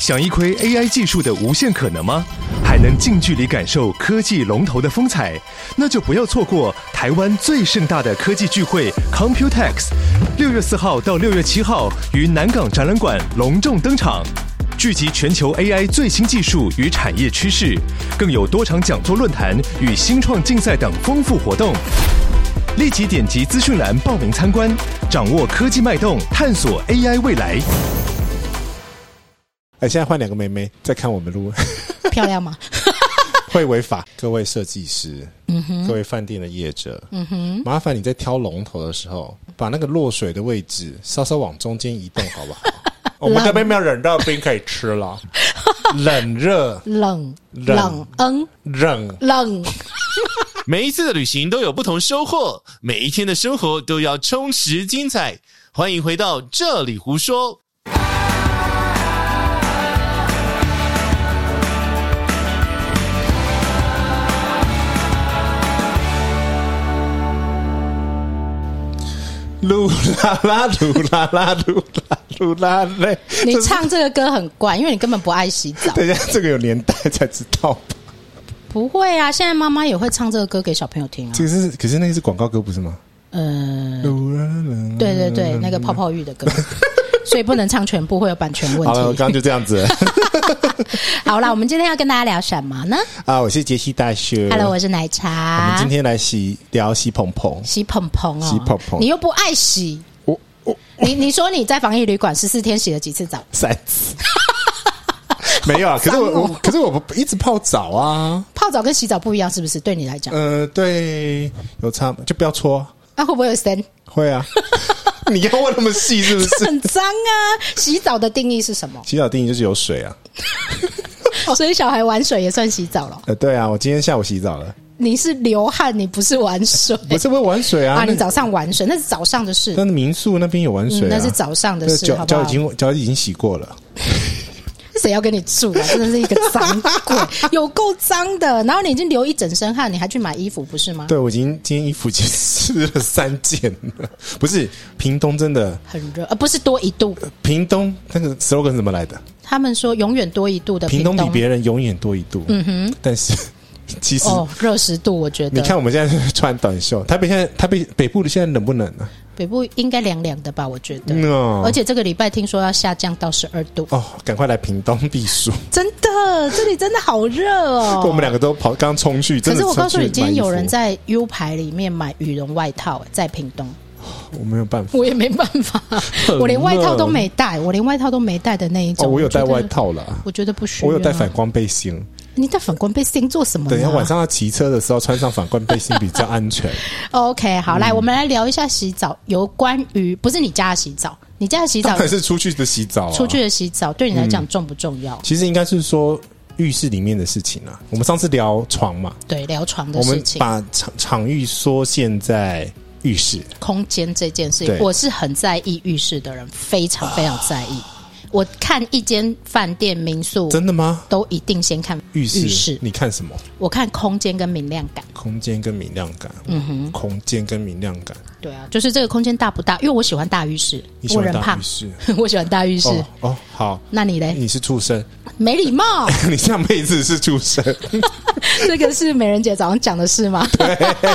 想一窥 AI 技术的无限可能吗？还能近距离感受科技龙头的风采？那就不要错过台湾最盛大的科技聚会 Computex， 6月4号到6月7号于南港展览馆隆重登场，聚集全球 AI 最新技术与产业趋势，更有多场讲座论坛与新创竞赛等丰富活动。立即点击资讯栏报名参观，掌握科技脉动，探索 AI 未来。 现在换2个妹妹在看我们录， 漂亮吗？ 会违法。各位设计师，各位饭店的业者，麻烦你在挑龙头的时候，把那个落水的位置稍稍往中间移动，好不好？我们这边没有冷热冰可以吃了，冷热冷。 每一次的旅行都有不同收获，每一天的生活都要充实精彩。欢迎回到这里胡说。 噜啦啦噜啦啦噜啦噜啦嘞！ 你唱这个歌很怪，因为你根本不爱洗澡。 等一下，这个有年代才知道吧？ 不会啊，现在妈妈也会唱这个歌给小朋友听啊。 这个是，可是那个是广告歌不是吗？ 对对对，那个泡泡浴的歌，所以不能唱全部，会有版权问题。 好了，我刚刚就这样子了。 好啦，我们今天要跟大家聊什么呢？ 我是杰西大叔。 Hello， 我是奶茶。 我们今天来聊洗蓬蓬。 洗蓬蓬哦， 洗蓬蓬， 你又不爱洗。你说你在防疫旅馆14天洗了几次澡 ？3次。没有啊，可是我一直泡澡啊。 泡澡跟洗澡不一样，是不是？对你来讲， 对，有差，就不要搓。 会不会有森？ 会啊。你要问那么细是不是？ 很脏啊！洗澡的定义是什么？ 洗澡定义就是有水啊。 所以小孩玩水也算洗澡了。 对啊，我今天下午洗澡了。 你是流汗，你不是玩水。 不是会玩水啊？ 你早上玩水，那是早上的事。 但是民宿那边有玩水啊， 那是早上的事，好不好？ 脚已经洗过了。 谁要跟你住啊？真的是一个脏鬼，有够脏的。然后你已经流一整身汗，你还去买衣服，不是吗？ 对，我今天衣服已经湿了3件了。不是，屏东真的很热，不是多1度。 屏东那个 slogan 怎么来的？ 他们说永远多1度的屏东比别人永远多1度。但是其实热10度，我觉得。 你看我们现在穿短袖，台北北部的现在冷不冷啊？ 北部应该凉凉的吧，我觉得。而且这个礼拜听说要下降到12度。 赶快来屏东避暑。 真的，这里真的好热哦。 我们2个都刚冲去。 可是我告诉你，今天有人在 U 牌里面买羽绒外套，在屏东。 我没有办法， 我也没办法，我连外套都没带，的那一种。 我有带外套啦， 我觉得不需要。 我有带反光背心。 你带反光背心做什么？ 等一下晚上要骑车的时候穿上反光背心比较安全。 OK， 好，来我们来聊一下洗澡，有关于不是你家的洗澡，你家的洗澡当然是出去的洗澡。 出去的洗澡对你来讲重不重要？ 其实应该是说浴室里面的事情啊。我们上次聊床嘛， 对，聊床的事情， 我们把场域缩限在浴室空间这件事情。我是很在意浴室的人，非常非常在意。我看一间饭店民宿， 真的吗？ 都一定先看浴室。 你看什么？ 我看空间跟明亮感。 空间跟明亮感。空间跟明亮感。 对啊，就是这个空间大不大？因为我喜欢大浴室。 你喜欢大浴室？ 我喜欢大浴室。 好。 那你嘞？ 你是畜生。 没礼貌。 你上辈子是畜生。 这个是美人姐早上讲的事吗？ 对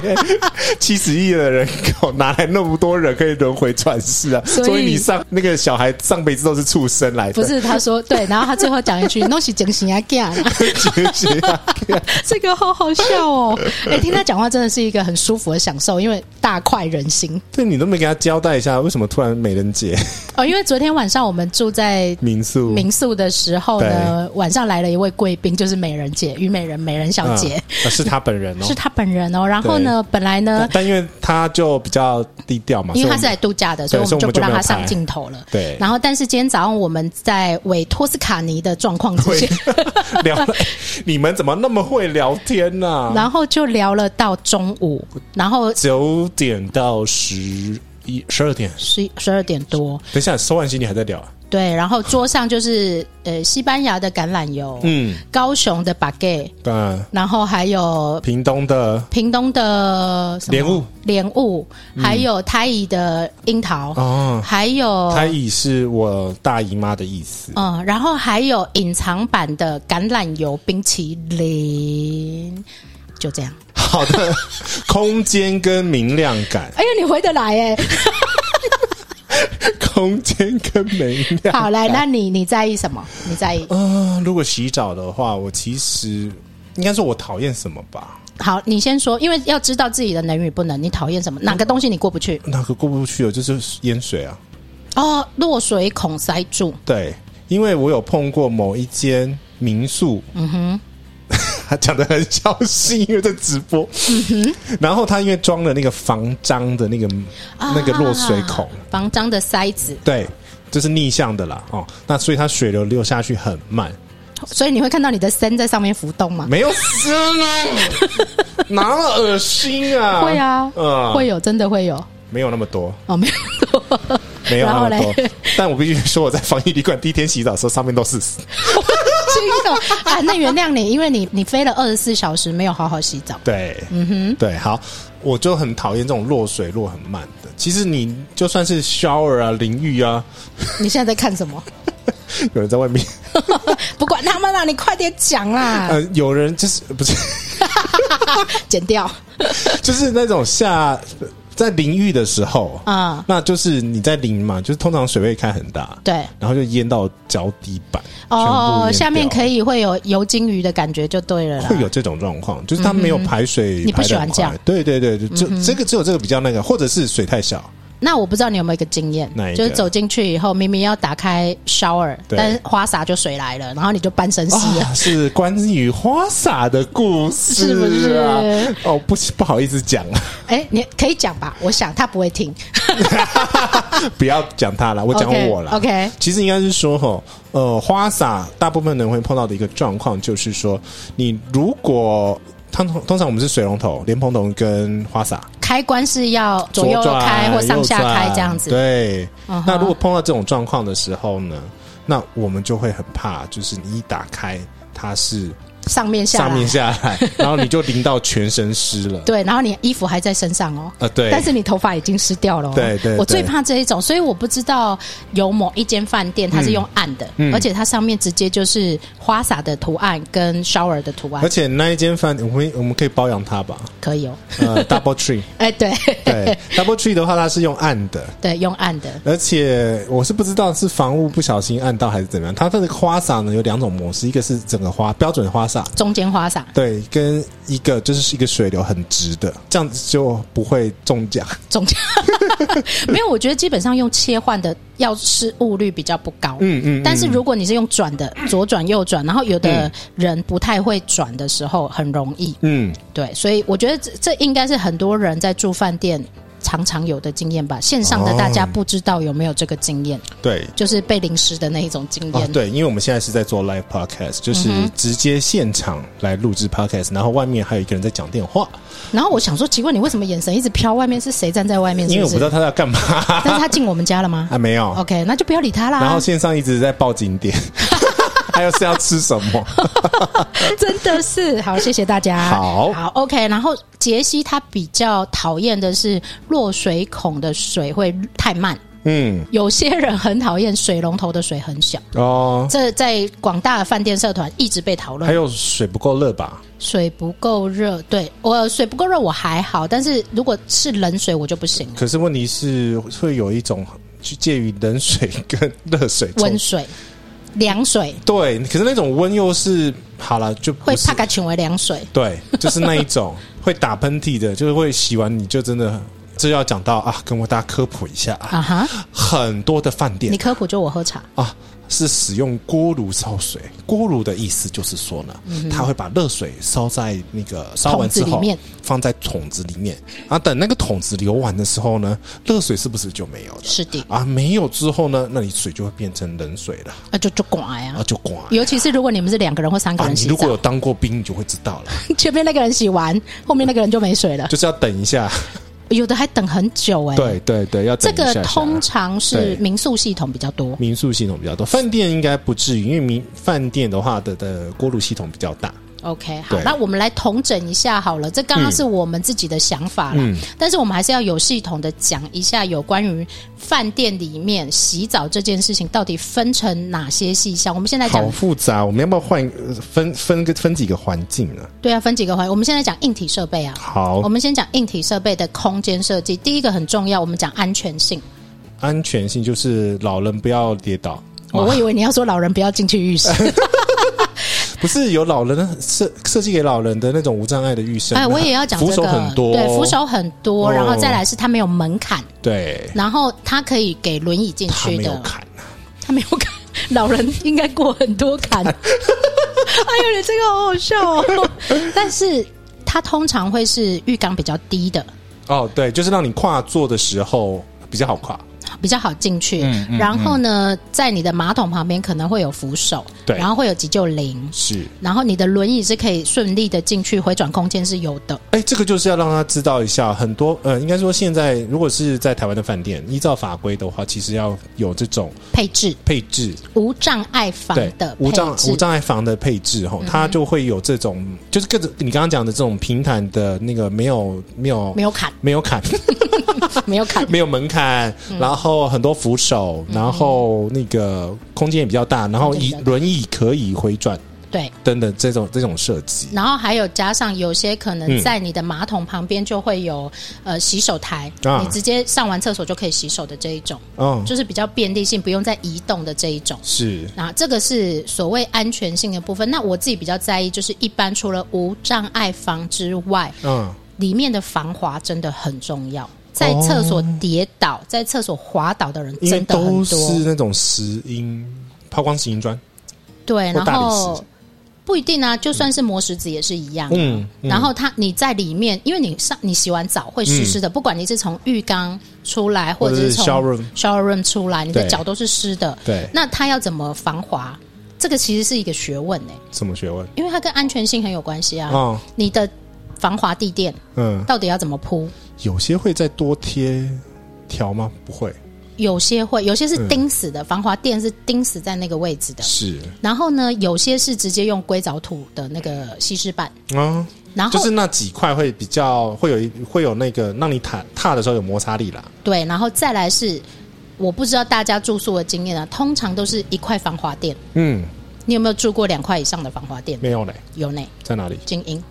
，70亿的人口哪来那么多人可以轮回转世啊？所以你那个小孩上辈子都是畜生来的。 不是，他说对，然后他最后讲一句都是整形啊干，这个好好笑哦。听他讲话真的是一个很舒服的享受，因为大快人心。 对，你都没给他交代一下，为什么突然美人节？ 因为昨天晚上我们住在民宿的时候呢，晚上来了一位贵宾，就是美人姐虞美人小姐。 是他本人哦， 是他本人哦。然后呢，本来呢， 但因为他就比较低调嘛， 因为他是来度假的，所以我们就不让他上镜头了。 对。 然后，但是今天早上我们在伪托斯卡尼的状况之下聊，你们怎么那么会聊天呢？ 然后就聊了到中午，然后 9点到12点，12点多。 12点多。 等一下收完行李还在聊啊？ 对，然后桌上就是西班牙的橄榄油，高雄的 baguette， 然后还有屏东的莲雾，还有台语的樱桃，还有台语是我大姨妈的意思， 然后还有隐藏版的橄榄油冰淇淋，就这样。 好的，空间跟明亮感。 哎呀，你回得来耶！ 空间跟明亮。 好，来，那你在意什么？你在意？ 如果洗澡的话，我其实应该说我讨厌什么吧。 好，你先说，因为要知道自己的能与不能，你讨厌什么？哪个东西你过不去？ 哪个过不去的就是淹水啊。 落水孔塞住。 对，因为我有碰过某一间民宿，他讲得很小心，因为在直播。然后他因为装了那个防脏的那个落水孔， 防脏的塞子， 对，就是逆向的啦。那所以它水流下去很慢， 所以你会看到你的身在上面浮动吗？ 没有身啊，哪么恶心啊？ 会啊，会有，真的会有， 没有那么多没有那么多， 没有那么多。但我必须说，我在防疫旅馆第一天洗澡的时候，上面都是屎。 那原谅你，因为你飞了24小时没有好好洗澡。 对，对，好，我就很讨厌这种落水落很慢的。其实你就算是 shower 啊、淋浴啊， 你现在在看什么？ 有人在外面， 不管他们啦，你快点讲啦。 有人就是不是剪掉， 就是那种在淋浴的时候那就是你在淋嘛，就是通常水位开很大， 对， 然后就淹到脚底板， 下面会有油金鱼的感觉就对了啦， 会有这种状况，就是它没有排水， 你不喜欢这样？ 对对对，这个只有这个比较那个，或者是水太小。 那我不知道你有没有一个经验，就是走进去以后，明明要打开 shower， 但是花洒就水来了，然后你就半身湿了。是关于花洒的故事， 是不是？ 不好意思讲。 你可以讲吧，我想他不会听。 不要讲他了，我讲我了。OK， 其实应该是说花洒大部分人会碰到的一个状况，就是说你如果通常我们是水龙头、莲蓬头跟花洒，开关是要左右开或上下开这样子。 对，那如果碰到这种状况的时候呢，那我们就会很怕，就是你一打开它是上面下来，然后你就淋到全身湿了。 对，然后你衣服还在身上对， 但是你头发已经湿掉了对对， 我最怕这一种，所以我不知道有某一间饭店它是用暗的，而且它上面直接就是花洒的图案跟 shower 的图案， 而且那一间饭我们可以包养它吧？ 可以 Double Tree， 对 Double Tree 的话，它是用暗的， 对，用暗的， 而且我是不知道是房屋不小心按到还是怎么样。它的花洒呢有2种模式，一个是整个标准花洒， 中间花洒， 对，跟一个就是一个水流很直的，这样子就不会中奖。 没有，我觉得基本上用切换的要失误率比较不高。但是如果你是用转的，左转右转，然后有的人不太会转的时候，很容易。对，所以我觉得这应该是很多人在住饭店常常有的经验吧。线上的大家不知道有没有这个经验？对，就是被淋湿的那一种经验。 对，因为我们现在是在做 live podcast， 就是直接现场来录制 podcast， 然后外面还有一个人在讲电话。 然后我想说，奇怪，你为什么眼神一直飘？外面是谁站在外面？ 因为我不知道他在干嘛。 但是他进我们家了吗？ 没有。 OK， 那就不要理他啦。 然后线上一直在报景点。还有是要吃什么？ 真的是好，谢谢大家。好 OK。然后杰西他比较讨厌的是落水孔的水会太慢。有些人很讨厌水龙头的水很小这在广大的饭店社团一直被讨论。 还有水不够热吧？ 水不够热，对，我水不够热我还好，但是如果是冷水我就不行了。 可是问题是会有一种介于冷水跟热水、 温水。凉水对，可是那种温又是好了就会怕它成为凉水， 对，就是那一种会打喷嚏的，就是会洗完你就真的，这要讲到跟大家科普一下很多的饭店， 你科普就我喝茶是使用锅炉烧水。锅炉的意思就是说呢，它会把热水烧在那个烧完之后放在桶子里面等那个桶子流完的时候呢，热水是不是就没有了？是的没有之后呢，那你水就会变成冷水了就刮呀就刮。 尤其是如果你们是2个人或3个人洗澡， 你如果有当过兵你就会知道了。 前面那个人洗完，后面那个人就没水了， 就是要等一下。 有的还等很久对对对，要等一下下。 这个通常是民宿系统比较多， 民宿系统比较多，饭店应该不至于，因为饭店的话的锅炉系统比较大。 OK， 好，那我们来统整一下好了。这刚刚是我们自己的想法啦，但是我们还是要有系统的讲一下有关于饭店里面洗澡这件事情到底分成哪些细项。我们现在讲好复杂，我们要不要换分几个环境呢？ 对啊，分几个环境。我们现在讲硬体设备啊。 好， 我们先讲硬体设备的空间设计。第一个很重要，我们讲安全性。 安全性就是老人不要跌倒。 我以为你要说老人不要进去浴室。 不是有老人设计给老人的那种无障碍的浴室， 我也要讲这个， 扶手很多， 对，扶手很多，然后再来是它没有门槛， 对， 然后它可以给轮椅进去的， 它没有坎， 它没有坎，老人应该过很多坎。哎呦，你这个好好笑哦！但是它通常会是浴缸比较低的， 哦，对，就是让你跨坐的时候比较好跨。 比较好进去，然后呢，在你的马桶旁边可能会有扶手， 对， 然后会有急救铃， 是， 然后你的轮椅是可以顺利的进去，回转空间是有的。 这个就是要让他知道一下，很多应该说现在如果是在台湾的饭店，依照法规的话，其实要有这种配置，无障碍房的配置，无障碍房的配置它就会有这种，就是你刚刚讲的这种平坦的那个没有坎，没有门槛，然后很多扶手，然后那个空间也比较大，然后轮椅可以回转，对，等等这种设计。然后还有加上有些可能在你的马桶旁边就会有洗手台，你直接上完厕所就可以洗手的这一种，就是比较便利性，不用再移动的这一种。是，那这个是所谓安全性的部分。那我自己比较在意就是一般除了无障碍房之外，里面的防滑真的很重要。在厕所跌倒，在厕所滑倒的人真的很多，都是那种抛光石英砖，对，然后不一定啊，就算是磨石子也是一样。然后你在里面，因为你洗完澡会湿湿的，不管你是从浴缸出来，或者是从 shower room 出来，你的脚都是湿的。对，那它要怎么防滑？这个其实是一个学问什么学问？因为它跟安全性很有关系啊。你的防滑地垫，到底要怎么铺？有些会再多贴条吗？不会，有些会，有些是钉死的，防滑垫是钉死在那个位置的。是，然后呢，有些是直接用硅藻土的那个吸湿板。然后就是那几块会比较会有那个让你踏的时候有摩擦力啦。对，然后再来是我不知道大家住宿的经验啊，通常都是一块防滑垫。你有没有住过2块以上的防滑垫？没有嘞。有呢，在哪里？精英。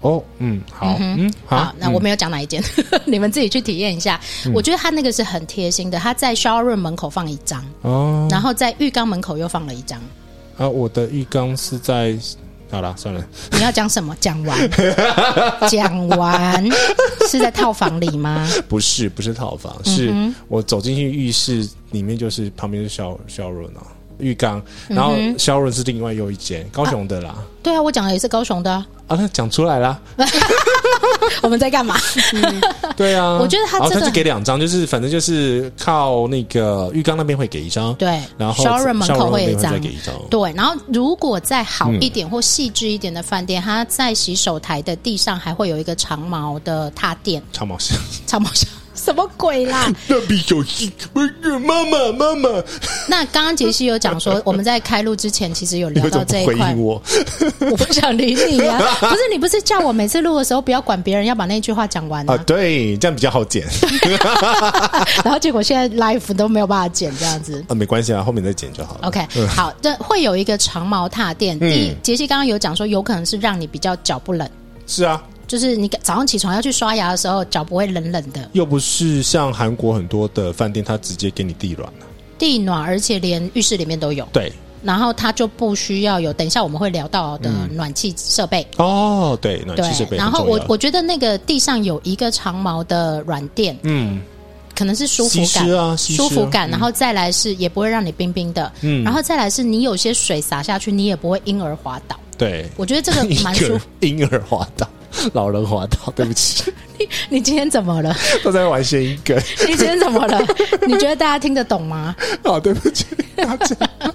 好，那我没有讲哪一间，你们自己去体验一下。我觉得他那个是很贴心的，他在 shower room 门口放一张，然后在浴缸门口又放了一张。我的浴缸是在，好啦，算了。你要讲什么？讲完，讲完是在套房里吗？不是套房，是我走进去浴室里面，就是旁边是 shower room 浴缸，然后shower room是另外有一间高雄的啦。对啊，我讲的也是高雄的啊。那讲出来啦。我们在干嘛？对啊，我觉得他这个他就给2张，就是反正就是靠那个浴缸那边会给1张，对，然后 shower room 门口会再给1张，对。然后如果再好一点或细致一点的饭店，它在洗手台的地上还会有一个长毛的踏垫，长毛象。什么鬼啦？蜡笔小新，妈妈。那刚刚杰西有讲说，我们在开录之前其实有聊到这一块。回应我不想理你啊！你不是叫我每次录的时候不要管别人，要把那句话讲完啊？对，这样比较好剪。然后结果现在 live 都没有办法剪这样子。没关系啊，后面再剪就好了。OK， 好，这会有一个长毛踏垫。杰西刚刚有讲说，有可能是让你比较脚不冷。是啊。就是你早上起床要去刷牙的时候，脚不会冷冷的。又不是像韩国很多的饭店，它直接给你地暖，而且连浴室里面都有。对，然后它就不需要有等一下我们会聊到的暖气设备。对，暖气设备。然后我觉得那个地上有一个长毛的软垫，可能是舒服感，舒服感。然后再来是也不会让你冰冰的，然后再来是你有些水洒下去，你也不会因而滑倒。对，我觉得这个蛮舒服。因而滑倒。老人滑倒，对不起。你今天怎么了？都在玩谐音梗。你今天怎么了？你觉得大家听得懂吗？对不起大家。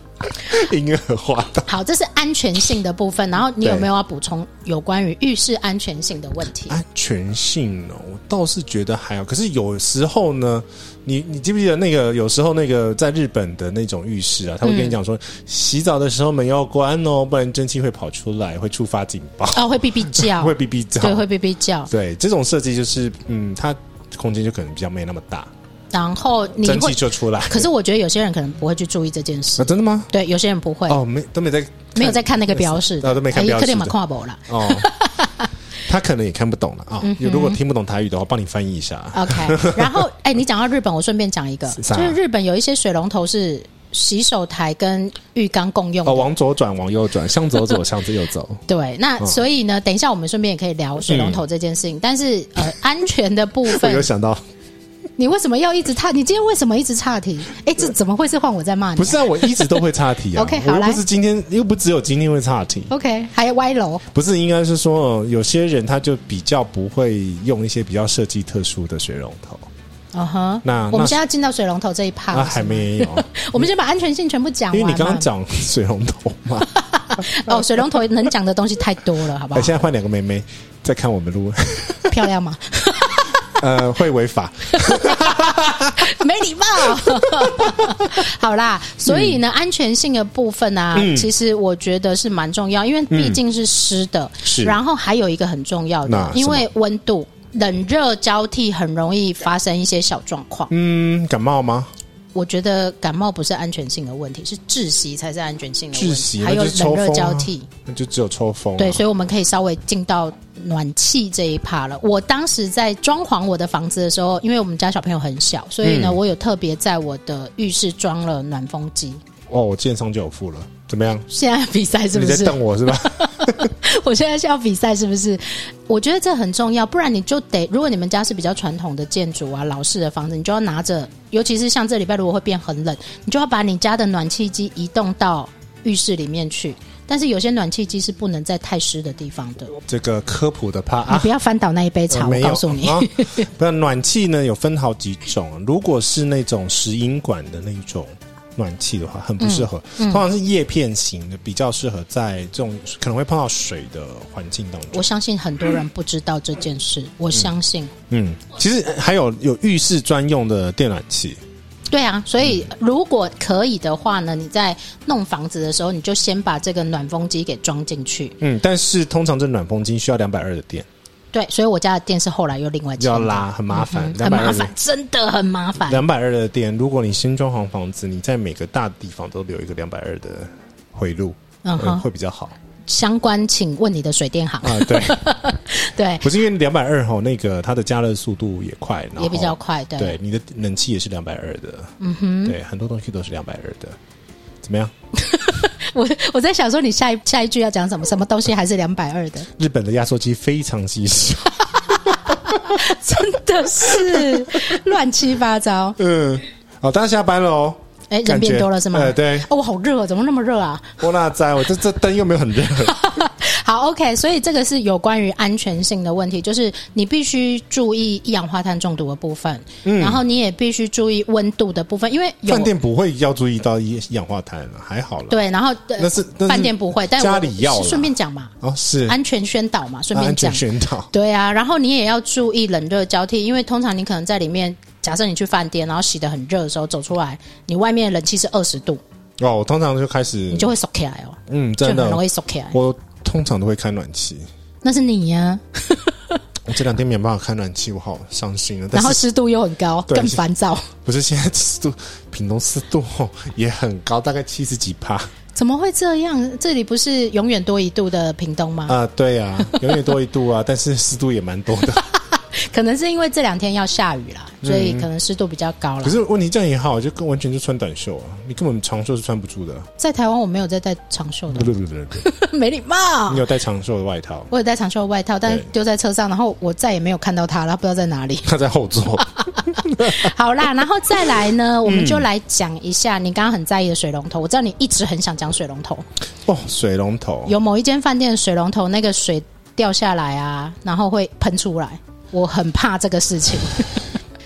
婴儿化的。 好，这是安全性的部分，然后你有没有要补充有关于浴室安全性的问题？ 安全性呢，我倒是觉得还好，可是有时候呢，你记不记得那个有时候那个在日本的那种浴室啊，他会跟你讲说，洗澡的时候门要关哦，不然蒸汽会跑出来，会触发警报。 哦，会哔哔叫， 会哔哔叫， 对，会哔哔叫。 对，这种设计就是它空间就可能比较没那么大。 然后你蒸汽就出来， 可是我觉得有些人可能不会去注意这件事。 真的吗？ 对，有些人不会哦，都没有在看那个标示， 都没看标示， 可能没看过啦。 哦，他可能也看不懂了啊。如果听不懂台语的话，帮你翻译一下。 OK， 然后你讲到日本，我顺便讲一个，就是日本有一些水龙头是洗手台跟浴缸共用的， 往左转，往右转，向左走，向右走。 对，那所以呢，等一下我们顺便也可以聊水龙头这件事情，但是安全的部分， 我有想到。 你为什么要一直岔？你今天为什么一直岔题？这怎么会是换我在骂你？ 不是啊，我一直都会岔题啊。 OK， 好，来， 不是今天，又不只有今天会岔题。 OK， 还有歪楼。 不是，应该是说，有些人他就比较不会用一些比较设计特殊的水龙头。那我们现在要进到水龙头这一 part， 还没有。 我们先把安全性全部讲完。 因为你刚刚讲水龙头嘛。 哦，水龙头能讲的东西太多了，好不好？ 现在换两个妹妹在看我们录， 漂亮吗？ 会违法。 没礼貌。好啦，所以呢，安全性的部分啊，其实我觉得是蛮重要，因为毕竟是湿的。是，然后还有一个很重要的，因为温度冷热交替，很容易发生一些小状况。 感冒吗？ 我觉得感冒不是安全性的问题，是窒息才是安全性的问题。 窒息还有冷热交替， 那就只有抽风。 对，所以我们可以稍微进到暖气这一趴了。我当时在装潢我的房子的时候，因为我们家小朋友很小，所以呢，我有特别在我的浴室装了暖风机。 哦，我建商就有付了，怎么样？ 现在比赛是不是？ 你在瞪我是吧？ 我现在是要比赛是不是？我觉得这很重要，不然你就得，如果你们家是比较传统的建筑啊、老式的房子，你就要拿着，尤其是像这礼拜如果会变很冷，你就要把你家的暖气机移动到浴室里面去。但是有些暖气机是不能在太湿的地方的。这个科普的怕你不要翻倒那一杯茶，我告诉你。 不然暖气呢有分好几种，如果是那种石英管的那种暖气的话，很不适合。通常是叶片型的，比较适合在这种可能会碰到水的环境当中。 我相信很多人不知道这件事，我相信。 其实还有浴室专用的电暖器。 对啊，所以如果可以的话呢，你在弄房子的时候，你就先把这个暖风机给装进去。 但是通常这暖风机需要220的电。 对，所以我家的电是后来又另外要拉，很麻烦， 很麻烦，真的很麻烦。 220的电，如果你新装潢房子，你在每个大地方都留一个220的回路，会比较好。 相关请问你的水电行啊，对对， 不是因为220吼，那个它的加热速度也快， 也比较快，对， 对，你的冷气也是220的，对，很多东西都是220的，怎么样？ 我在想说，你下一句要讲什么？什么东西还是220的？ 日本的压缩机非常稀少， 真的是乱七八糟。 好，大家下班了哦。 人变多了是吗？ 对。 我好热，怎么那么热啊？ 我哪在？我这灯又没有很热。 好 ，OK， 所以这个是有关于安全性的问题，就是你必须注意一氧化碳中毒的部分，然后你也必须注意温度的部分，因为饭店不会要注意到一氧化碳了，还好了。 对，然后那是饭店不会，但家里要顺便讲嘛。 哦，是安全宣导嘛，顺便讲。 安全宣导。 对啊，然后你也要注意冷热交替，因为通常你可能在里面。假设你去饭店，然后洗得很热的时候走出来，你外面的冷气是20度哦，我通常就开始你就会缩起来哦， 真的就很容易缩起来。 我通常都会开暖气， 那是你呀。 我这2天没办法开暖气，我好伤心啊！ 然后湿度又很高，更烦躁。 不是现在湿度，屏东湿度也很高，大概70几%。 怎么会这样？这里不是永远多1度的屏东吗？ 对啊，永远多1度啊，但是湿度也蛮多的。 可能是因为这2天要下雨啦，所以可能湿度比较高啦。 可是问题这样也好，就完全就穿短袖啊，你根本长袖是穿不住的。 在台湾我没有在带长袖的，没礼貌。 你有带长袖的外套？ 我有带长袖的外套，但是丢在车上，然后我再也没有看到它了，不知道在哪里。 它在后座。 好啦，然后再来呢，我们就来讲一下你刚刚很在意的水龙头。我知道你一直很想讲水龙头哦，水龙头有某一间饭店的水龙头那个水掉下来啊，然后会喷出来。我很怕这个事情。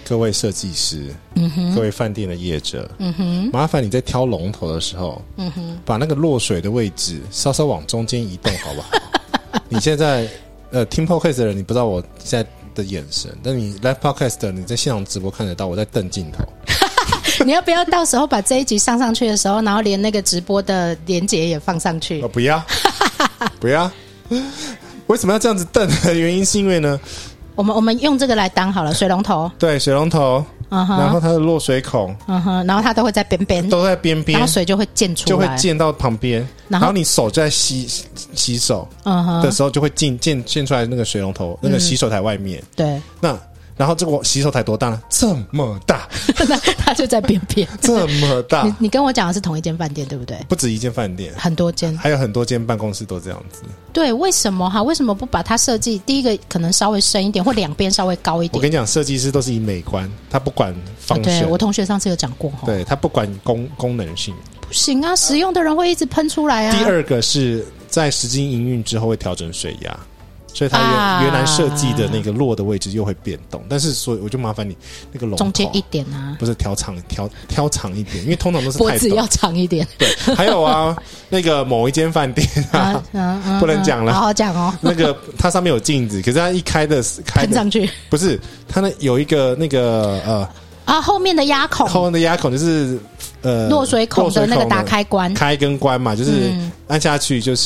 各位设计师，各位饭店的业者，麻烦你在挑龙头的时候，把那个落水的位置稍稍往中间移动，好不好？你现在听 podcast 的人，你不知道我现在的眼神，但你 live podcast 的你在现场直播看得到我在瞪镜头。 你要不要到时候把这一集上去的时候，然后连那个直播的连结也放上去？ 不要，不要。为什么要这样子瞪的原因是因为呢， 我们用这个来当好了，水龙头。 对，水龙头，然后它的落水孔， 然后它都会在边边， 都在边边， 然后水就会溅出来， 就会溅到旁边，然后你手在洗手的时候，就会溅出来那个水龙头那个洗手台外面。 对， 然后这个洗手台多大呢？这么大， 那它就在边边， 这么大。 你跟我讲的是同一间饭店对不对？ 不止一间饭店， 很多间， 还有很多间办公室都这样子。 对，为什么哈？为什么不把它设计？第一个可能稍微深一点，或两边稍微高一点。 我跟你讲，设计师都是以美观，他不管方向。 对，我同学上次有讲过哈。 对，他不管功能性。 不行啊，使用的人会一直喷出来啊。 第二个是在实际营运之后会调整水压。所以它原来设计的那个落的位置又会变动，但是所以我就麻烦你那个龙头中间一点啊， 不是调长一点，因为通常都是太短， 脖子要长一点。 对，还有啊，那个某一间饭店不能讲了， 好好讲哦。 那个它上面有镜子，可是它一开喷上去， 不是它那有一个那个后面的压孔， 后面的压孔就是落水孔的那个打开关， 开跟关嘛，就是按下去就是。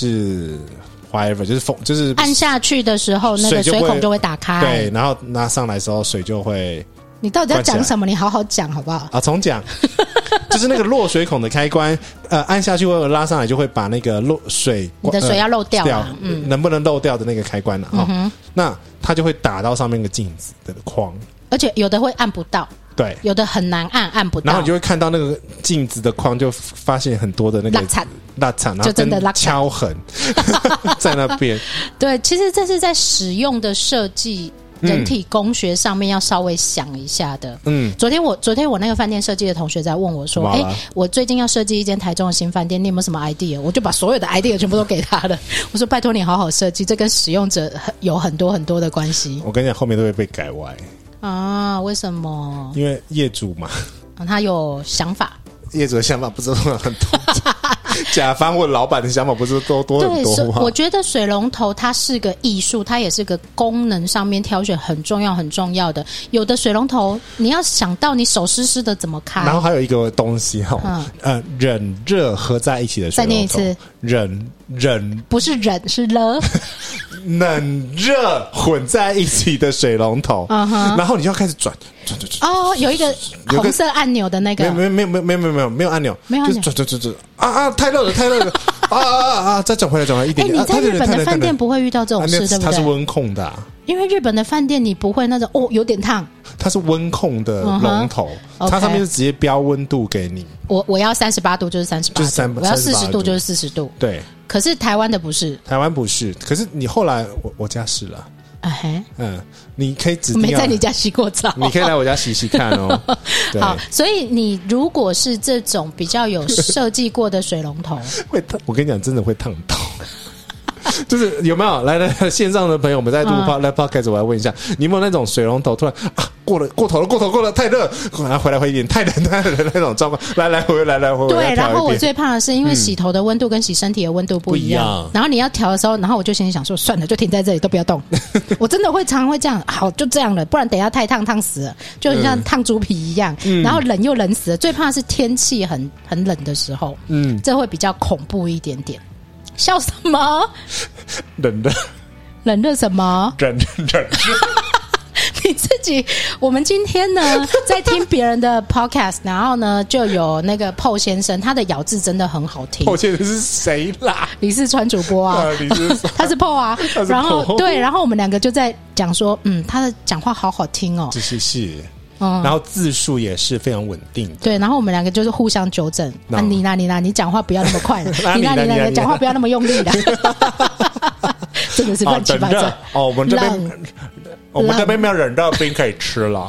就是按下去的时候，那个水孔就会打开。 对，然后拿上来的时候，水就会。 你到底要讲什么？你好好讲好不好？ 重讲，就是那个落水孔的开关，按下去或拉上来，就会把那个水， 你的水要漏掉能不能漏掉的那个开关呢？那它就会打到上面个镜子的框， 而且有的会按不到。 对， 有的很难按不到， 然后你就会看到那个镜子的框，就发现很多的那个蜡铲， 就真的敲痕在那边。 对，其实这是在使用的设计人体工学上面要稍微想一下的。昨天我那个饭店设计的同学在问我说：“我最近要设计一间台中的新饭店，你有没有什么 idea？” 我就把所有的 idea 全部都给他了。我说：“拜托你好好设计，这跟使用者有很多很多的关系。” 我跟你讲，后面都会被改歪。 为什么？ 因为业主嘛， 他有想法。 业主的想法不是很多，甲方或老板的想法不是多很多吗？ 我觉得水龙头它是个艺术，它也是个功能上面挑选很重要的。有的水龙头你要想到你手湿湿的怎么开， 然后还有一个东西冷热合在一起的水龙头。再念一次，冷不是忍是了。 冷热混在一起的水龙头，然后你就要开始转。 有一个红色按钮的那个， 没有按钮，就转太热了再转回来一点。 你在日本的饭店不会遇到这种事，对不对？ 它是温控的， 因为日本的饭店你不会那种有点烫， 它是温控的龙头，它上面是直接标温度给你。 我要38度就是38度，我要40度就是40度。 对， 可是台湾的不是， 台湾不是。可是你后来我家是了。你可以指定没在你家洗过澡， 你可以来我家洗洗看哦。 好，所以你如果是这种比较有设计过的水龙头， 我跟你讲，真的会烫到。就是有没有来线上的朋友，我们在录podcast，我来问一下，你有没有那种水龙头突然过头了，太热，回一点，太冷那种状况，来回。 对，然后我最怕的是，因为洗头的温度跟洗身体的温度不一样，然后你要调的时候，然后我就心里想说，算了，就停在这里，都不要动。我真的常会这样，好，就这样了，不然等一下太烫死了，就很像烫猪皮一样，然后冷又冷死了。最怕是天气很冷的时候，这会比较恐怖一点点。笑什么？ 冷热什么？ 冷你自己，我们今天呢在听别人的 podcast， 然后呢就有那个 PO 先生，他的咬字真的很好听。 PO 先生是谁啦？ 李四川主播啊，他是 PO 啊。然后对，然后我们两个就在讲说，他的讲话好好听哦， 是。然后字数也是非常稳定的。 对，然后我们两个就是互相纠正。你讲话不要那么快，你讲话不要那么用力的。真的是乱七八糟。 我们这边没有冷热冰可以吃了。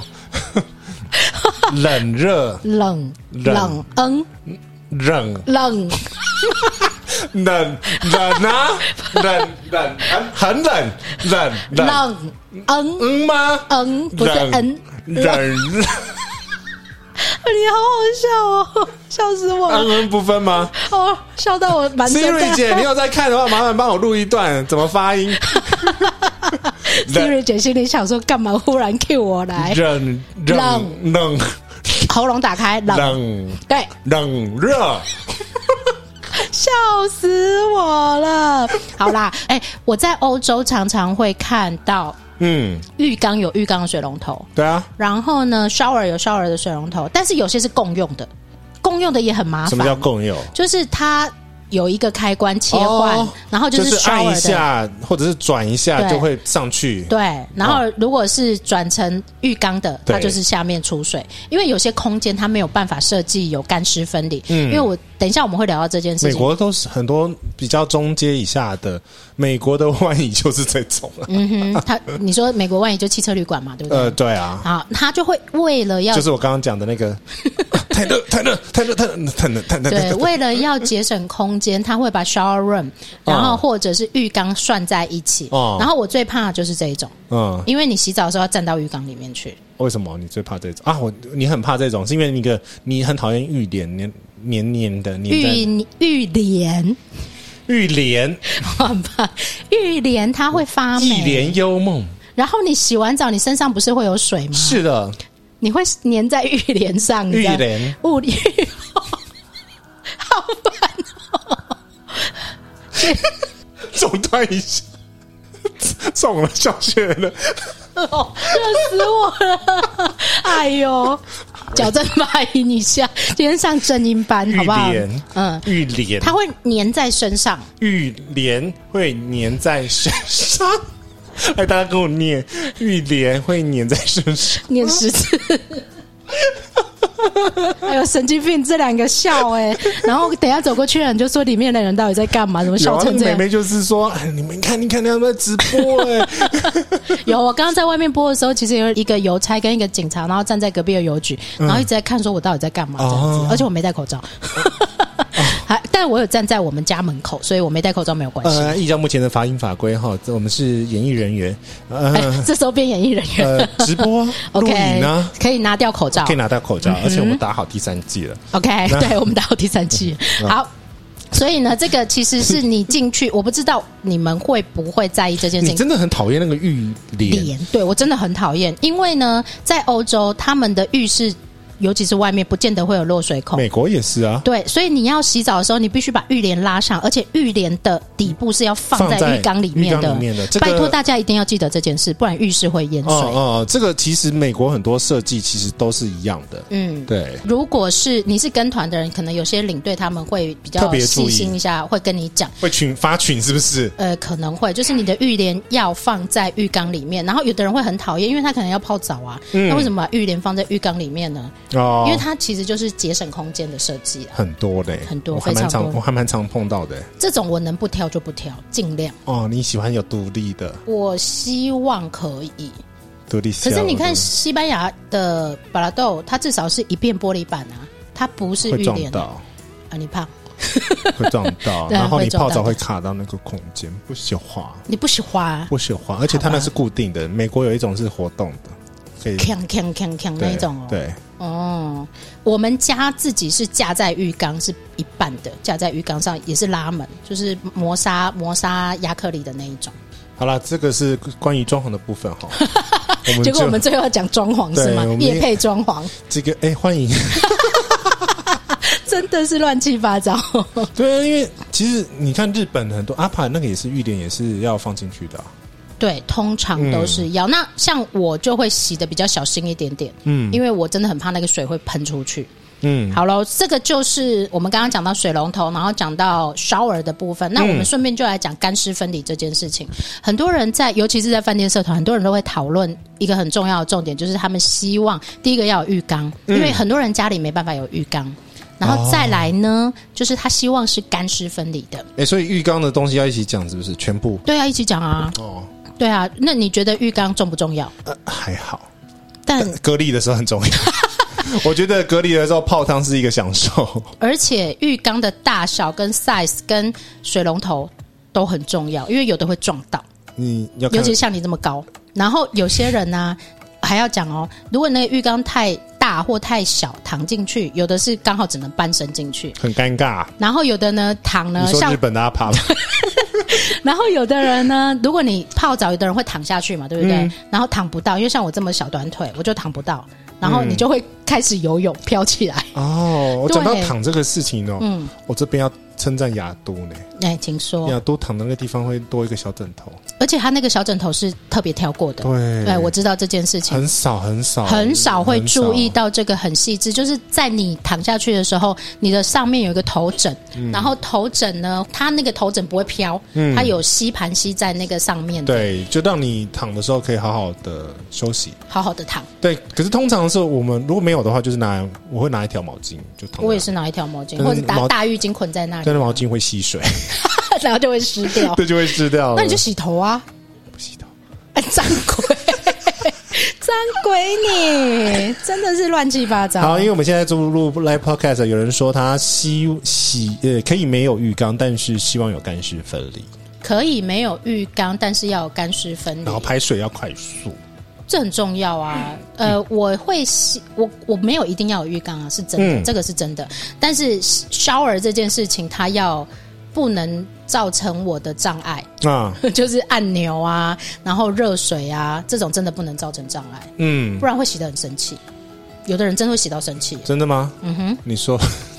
冷热冷。 冷啊，冷很冷，冷吗？ 不是冷。 你好好笑哦，笑死我了！ 不分吗？ 哦，笑到我满身。 Siri 姐，你有在看的话，麻烦帮我录一段，怎么发音 ？Siri 姐心里想说，干嘛忽然 cue 我来？ 冷， 喉咙打开，冷，对， 冷热。 笑死我了！好啦，我在欧洲常常会看到。浴缸有浴缸的水龙头， 对啊。 然后呢 ，shower 有 shower 的水龙头，但是有些是共用的，共用的也很麻烦。 什么叫共用？ 就是它有一个开关切换，然后就是按一下或者是转一下就会上去。 对，然后如果是转成浴缸的，它就是下面出水，因为有些空间它没有办法设计有干湿分离。因为我等一下我们会聊到这件事情。 美国都是很多比较中阶以下的，美国的万怡就是这种了。 你说美国万怡就汽车旅馆嘛，对不对？ 对啊。 好，他就会为了要， 就是我刚刚讲的那个太热。 对，为了要节省空间，他会把 shower room， 然后或者是浴缸涮在一起。然后我最怕的就是这一种，因为你洗澡的时候要站到浴缸里面去。 为什么你最怕这种啊？你很怕这种，是因为你很讨厌浴帘黏的浴帘。我很怕浴帘，它会发霉。 一帘幽梦。然后你洗完澡，你身上不是会有水吗？ 是的。 你会粘在浴帘上。 浴帘。 好烦哦！ 中断一下，中了小学了。 热死我了！哎呦，矫正发音一下，今天上正音班好不好？ 浴帘， 它会粘在身上。浴帘会粘在身上。大家跟我念，浴帘会粘在身上， 念10次。还有神经病这两个笑然后等一下走过去的人就说里面的人到底在干嘛？怎么笑成这样？ 妹妹就是说，你们看他们在直播有，我刚刚在外面播的时候，其实有一个邮差跟一个警察，然后站在隔壁的邮局，然后一直在看说我到底在干嘛这样子，而且我没戴口罩。但我有站在我们家门口，所以我没戴口罩没有关系。 依照目前的法规我们是演艺人员， 这时候变演艺人员， 直播录影呢， 可以拿掉口罩， 而且我们打好第3季了。 OK， 对，我们打好第3季。好，所以呢，这个其实是你进去，我不知道你们会不会在意这件事情。 你真的很讨厌那个浴帘？ 对，我真的很讨厌，因为呢，在欧洲他们的浴室。尤其是外面不见得会有漏水孔， 美国也是啊。 对，所以你要洗澡的时候，你必须把浴帘拉上，而且浴帘的底部是要放在浴缸里面的。拜托大家一定要记得这件事，不然浴室会淹水。 这个其实美国很多设计其实都是一样的。对。 如果是你是跟团的人，可能有些领队他们会比较细心一下，会跟你讲， 会发群是不是？ 可能会，就是你的浴帘要放在浴缸里面，然后有的人会很讨厌，因为他可能要泡澡啊，那为什么把浴帘放在浴缸里面呢？因为它其实就是节省空间的设计， 很多的， 很多，非常多， 我还蛮常碰到的。 这种我能不挑就不挑，尽量。 你喜欢有独立的？ 我希望可以独立。 可是你看西班牙的巴拉豆，它至少是一片玻璃板啊，它不是浴帘。会撞到你怕？ 会撞到，然后你泡澡会卡到那个空间，不喜欢。 你不喜欢？ 不喜欢，而且它那是固定的。美国有一种是活动的。 锵那一种对我们家自己是架在浴缸是一半的，架在浴缸上也是拉门，就是磨砂亚克力的那一种。 好啦，这个是关于装潢的部分哈。 结果我们最后要讲装潢是吗？业配装潢这个欢迎。 真的是乱七八糟。 对啊，因为其实你看日本很多阿帕那个也是浴帘也是要放进去的对，通常都是要。那像我就会洗的比较小心一点点，因为我真的很怕那个水会喷出去。好了，这个就是我们刚刚讲到水龙头，然后讲到 shower 的部分。那我们顺便就来讲干湿分离这件事情。很多人尤其是在饭店社团，很多人都会讨论一个很重要的重点，就是他们希望第一个要有浴缸，因为很多人家里没办法有浴缸。然后再来呢，就是他希望是干湿分离的。 所以浴缸的东西要一起讲是不是？全部？ 对啊，一起讲啊。对啊，那你觉得浴缸重不重要？ 还好， 但隔离的时候很重要。 我觉得隔离的时候泡汤是一个享受， 而且浴缸的大小跟 size 跟水龙头都很重要，因为有的会撞到， 你要看尤其是像你这么高。然后有些人呢、还要讲哦，如果那个浴缸太大或太小，躺进去，有的是刚好只能半身进去， 很尴尬。 然后有的呢躺呢，像你说日本的阿帕吗？ 然后有的人呢，如果你泡澡，有的人会躺下去嘛，对不对？然后躺不到，因为像我这么小短腿，我就躺不到，然后你就会开始游泳飘起来。 哦，我讲到躺这个事情哦，我这边要称赞雅都呢。 哎，请说。 雅都躺的那个地方会多一个小枕头， 而且他那个小枕头是特别挑过的。对，我知道这件事情。 很少会注意到这个很细致，就是在你躺下去的时候，你的上面有一个头枕，然后头枕呢，它那个头枕不会飘，它有吸盘吸在那个上面的。 对，就让你躺的时候可以好好的休息， 好好的躺。 对，可是通常是我们如果没有的话，就是我会拿一条毛巾就躺。 我也是拿一条毛巾，或者大浴巾捆在那里。 但是毛巾会吸水， 然后就会湿掉。 对，就会湿掉了。 那你就洗头啊！ 不洗头， 哎，脏鬼，脏鬼你真的是乱七八糟。 好，因为我们现在录 live podcast， 有人说他可以没有浴缸，但是希望有干湿分离。 可以没有浴缸，但是要有干湿分离， 然后排水要快速。 这很重要啊，我会我没有一定要有浴缸啊，是真的，这个是真的。但是 shower 这件事情，它不能造成我的障碍啊，就是按钮啊，然后热水啊，这种真的不能造成障碍，不然会洗得很生气。有的人真的会洗到生气。 真的吗？你说，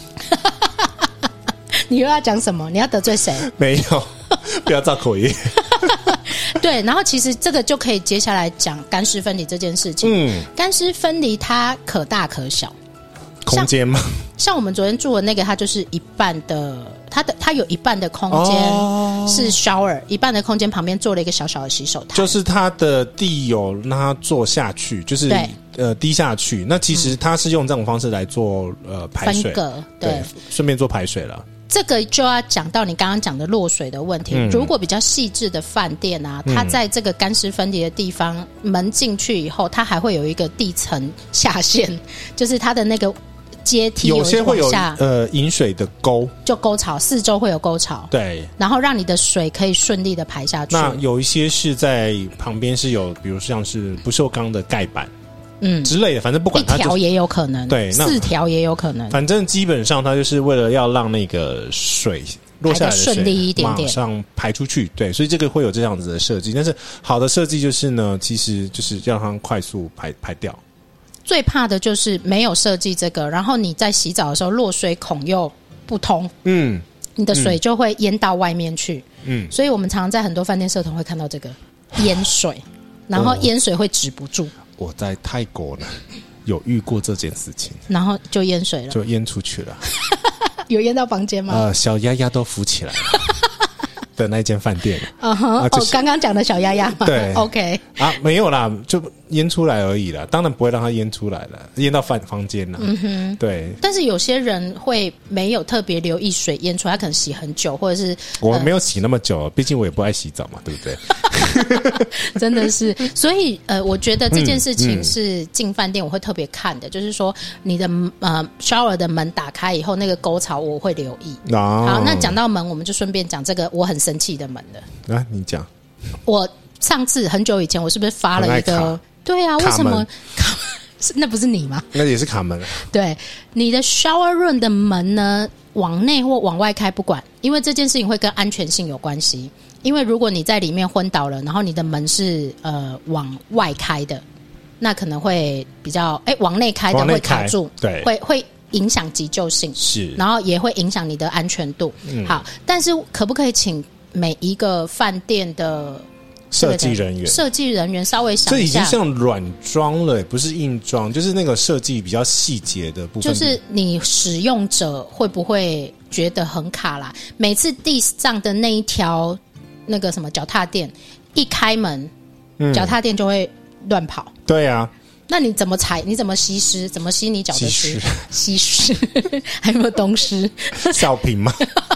你又要讲什么？你要得罪谁？ 没有，不要造口业。 对，然后其实这个就可以接下来讲干湿分离这件事情。干湿分离它可大可小， 空间吗？ 像我们昨天住的那个，它就是一半的，它有一半的空间是 shower，一半的空间旁边做了一个小小的洗手台， 就是它的地有让它坐下去，就是滴下去。那其实它是用这种方式来做排水， 分隔，对， 顺便做排水了。 这个就要讲到你刚刚讲的落水的问题。如果比较细致的饭店啊，它在这个干湿分离的地方，门进去以后，它还会有一个地层下陷，就是它的那个阶梯有些会有引水的沟， 就沟槽，四周会有沟槽， 对， 然后让你的水可以顺利的排下去。 那有一些是在旁边是有，比如像是不锈钢的盖板。之类的，反正不管它， 一条也有可能， 对，4 条也有可能。 反正基本上它就是为了要让那个水落下来的水顺利一点点， 马上排出去。对，所以这个会有这样子的设计。但是好的设计就是呢，其实就是让它快速排掉。 最怕的就是没有设计这个，然后你在洗澡的时候落水孔又不通，你的水就会淹到外面去。所以我们常常在很多饭店社团会看到这个淹水，然后淹水会止不住。 我在泰国呢，有遇过这件事情， 然后就淹水了， 就淹出去了。 有淹到房间吗？ 小鸭鸭都浮起来了的那间饭店。 刚刚讲的小鸭鸭嘛。 对 ，OK 啊，没有啦，就淹出来而已啦。当然不会让它淹出来了，淹到房间了。对。但是有些人会没有特别留意水淹出来，他可能洗很久，或者是我没有洗那么久，毕竟我也不爱洗澡嘛，对不对？ 真的是，所以我觉得这件事情是进饭店我会特别看的，就是说你的shower 的门打开以后，那个沟槽我会留意。好，那讲到门，我们就顺便讲这个我很生气的门了。 你讲。 我上次很久以前，我是不是发了一个？对啊，为什么？那不是你吗？ 那也是卡门。 对，你的 shower room 的门呢，往内或往外开不管，因为这件事情会跟安全性有关系。因为如果你在里面昏倒了，然后你的门是往外开的，那可能会比较往内开的会卡住， 对， 会影响急救性， 是， 然后也会影响你的安全度。好，但是可不可以请每一个饭店的设计人员稍微想一下， 这已经像软装了，不是硬装，就是那个设计比较细节的部分。 就是你使用者会不会觉得很卡啦？每次地上的那一条那个什么脚踏垫一开门，脚踏垫就会乱跑。 对啊。 那你怎么踩？你怎么吸湿？怎么吸你脚的湿？吸湿还有没有东湿？ 小瓶吗？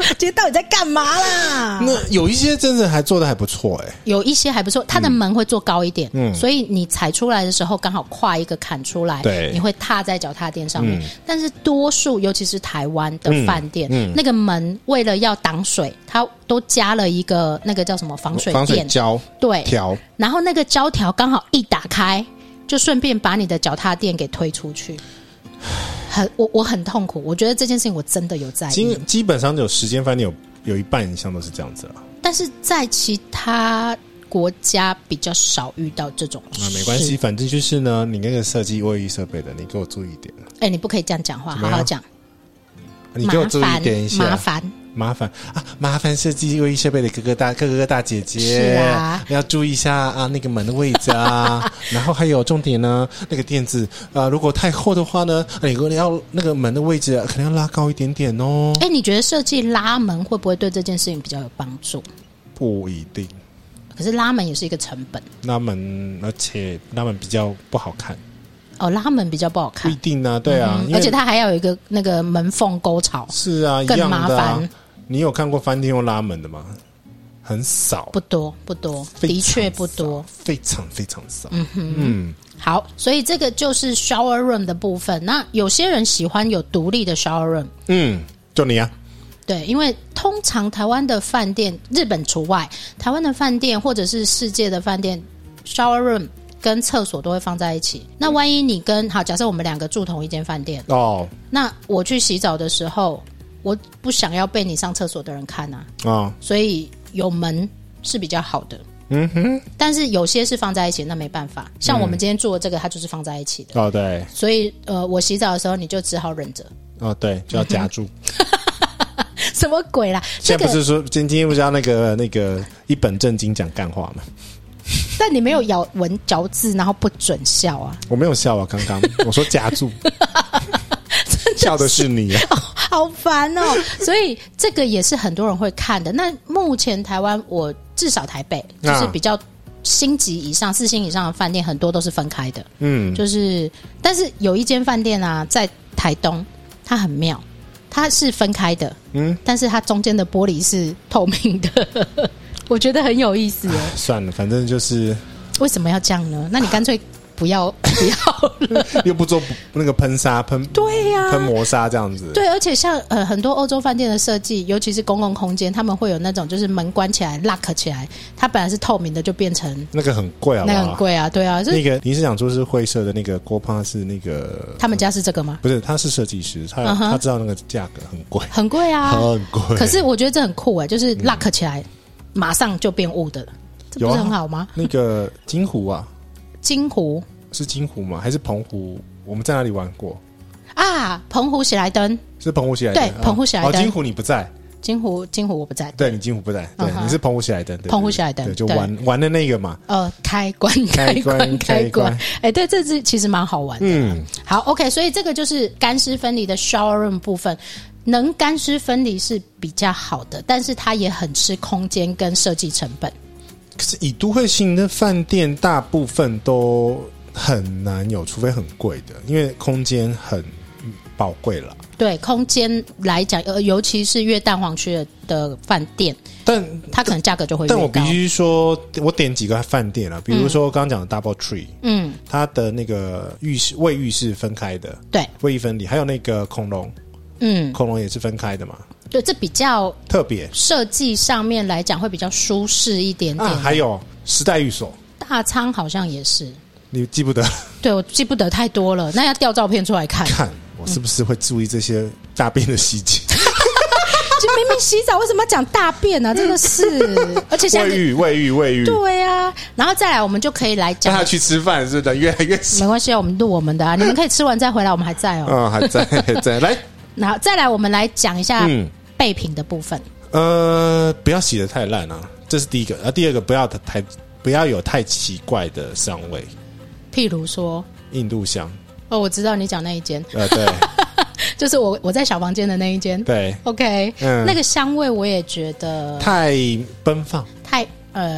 今天到底在干嘛啦？ 那有一些真的还做得还不错有一些还不错，它的门会做高一点，所以你踩出来的时候刚好跨一个坎出来， 对， 你会踏在脚踏垫上面。但是多数，尤其是台湾的饭店，那个门为了要挡水，它都加了一个那个叫什么防水胶， 对， 条， 然后那个胶条刚好一打开，就顺便把你的脚踏垫给推出去。我很痛苦，我觉得这件事情我真的有在意。 基本上有10间饭店有一半以上都是这样子了， 但是在其他国家比较少遇到这种事。 没关系，反正就是呢，你那个设计卫浴设备的，你给我注意一点。 你不可以这样讲话，好好讲。 你给我注意一点一下， 麻烦麻烦设计卫浴设备的哥哥大姐姐， 是啊， 要注意一下啊，那个门的位置啊，然后还有重点呢，那个垫子如果太厚的话呢，你要那个门的位置可能要拉高一点点哦。 你觉得设计拉门会不会对这件事情比较有帮助？ 不一定， 可是拉门也是一个成本， 而且拉门比较不好看。 拉门比较不好看， 不一定啊，对啊， 而且它还要有一个那个门缝沟槽， 是啊， 更麻烦。 你有看过饭店用拉门的吗？很少， 不多，的确不多， 非常非常少。 好，所以这个就是 shower room 的部分。那有些人喜欢有独立的 shower room， 就你啊。 对，因为通常台湾的饭店，日本除外，台湾的饭店或者是世界的饭店 shower room跟厕所都会放在一起。那万一你假设我们2个住同一间饭店那我去洗澡的时候，我不想要被你上厕所的人看所以有门是比较好的。但是有些是放在一起，那没办法。像我们今天住的这个，它就是放在一起的。 对。 所以我洗澡的时候，你就只好忍着。 对，就要夹住。 什么鬼啦？ 现在不是说今天不是要那个一本正经讲干话吗？ 但你没有咬文嚼字，然后不准笑啊！ 我没有笑啊，刚刚我说夹住，笑的是你好烦哦！所以这个也是很多人会看的。那目前台湾，我至少台北就是比较星级以上、4星以上的饭店，很多都是分开的。但是有一间饭店在台东，它很妙，它是分开的，但是它中间的玻璃是透明的。我觉得很有意思算了，反正就是为什么要这样呢？那你干脆不要了， 又不做那个喷砂对呀， 喷磨砂这样子。 对，而且像很多欧洲饭店的设计，尤其是公共空间，他们会有那种就是门关起来 lock 起来，它本来是透明的，就变成那个很贵啊， 那个很贵啊，对啊。那个你是想说是会社的那个郭胖是那个他们家是这个吗？ 不是，他是设计师，他知道那个价格很贵， 很贵啊， 很贵。 可是我觉得这很酷就是 lock 起来。马上就变雾的，这不是很好吗？ 那个金湖啊， 金湖是金湖吗？还是澎湖？我们在哪里玩过啊？澎湖喜来登是澎湖喜来登， 对，澎湖喜来登。 金湖你不在， 金湖我不在， 对你金湖不在，对，你是澎湖喜来登， 澎湖喜来登， 对，就玩的那个嘛。 开关，对，这次其实蛮好玩的。好 ，OK， 所以这个就是干湿分离的 shower room 部分。能干湿分离是比较好的，但是它也很吃空间跟设计成本。 可是以都会型的饭店，大部分都很难有，除非很贵的，因为空间很宝贵了。 对空间来讲，尤其是越蛋黄区的饭店， 但它可能价格就会越高。 但我必须说，我点几个饭店比如说刚刚讲的 Double Tree，它的那个卫浴是分开的， 对， 卫浴分离，还有那个恐龙。恐龙也是分开的嘛？ 对，这比较特别， 设计上面来讲会比较舒适一点点。 还有时代寓所， 大仓好像也是， 你记不得？ 对，我记不得太多了，那要调照片出来看。 看我是不是会注意这些大便的细节？ 就明明洗澡为什么要讲大便呢？真的是，而且卫浴， 对啊。然后再来，我们就可以来讲， 带他去吃饭，是的，越来越少。 没关系啊，我们录我们的啊，你们可以吃完再回来，我们还在哦。 还在来。 然后再来，我们来讲一下备品的部分。 不要洗得太烂啊，这是第一个。第二个，不要有太奇怪的香味， 譬如说印度香。 我知道你讲那一间。 对， 就是我在小房间的那一间。 对 ，OK，那个香味我也觉得太奔放， 太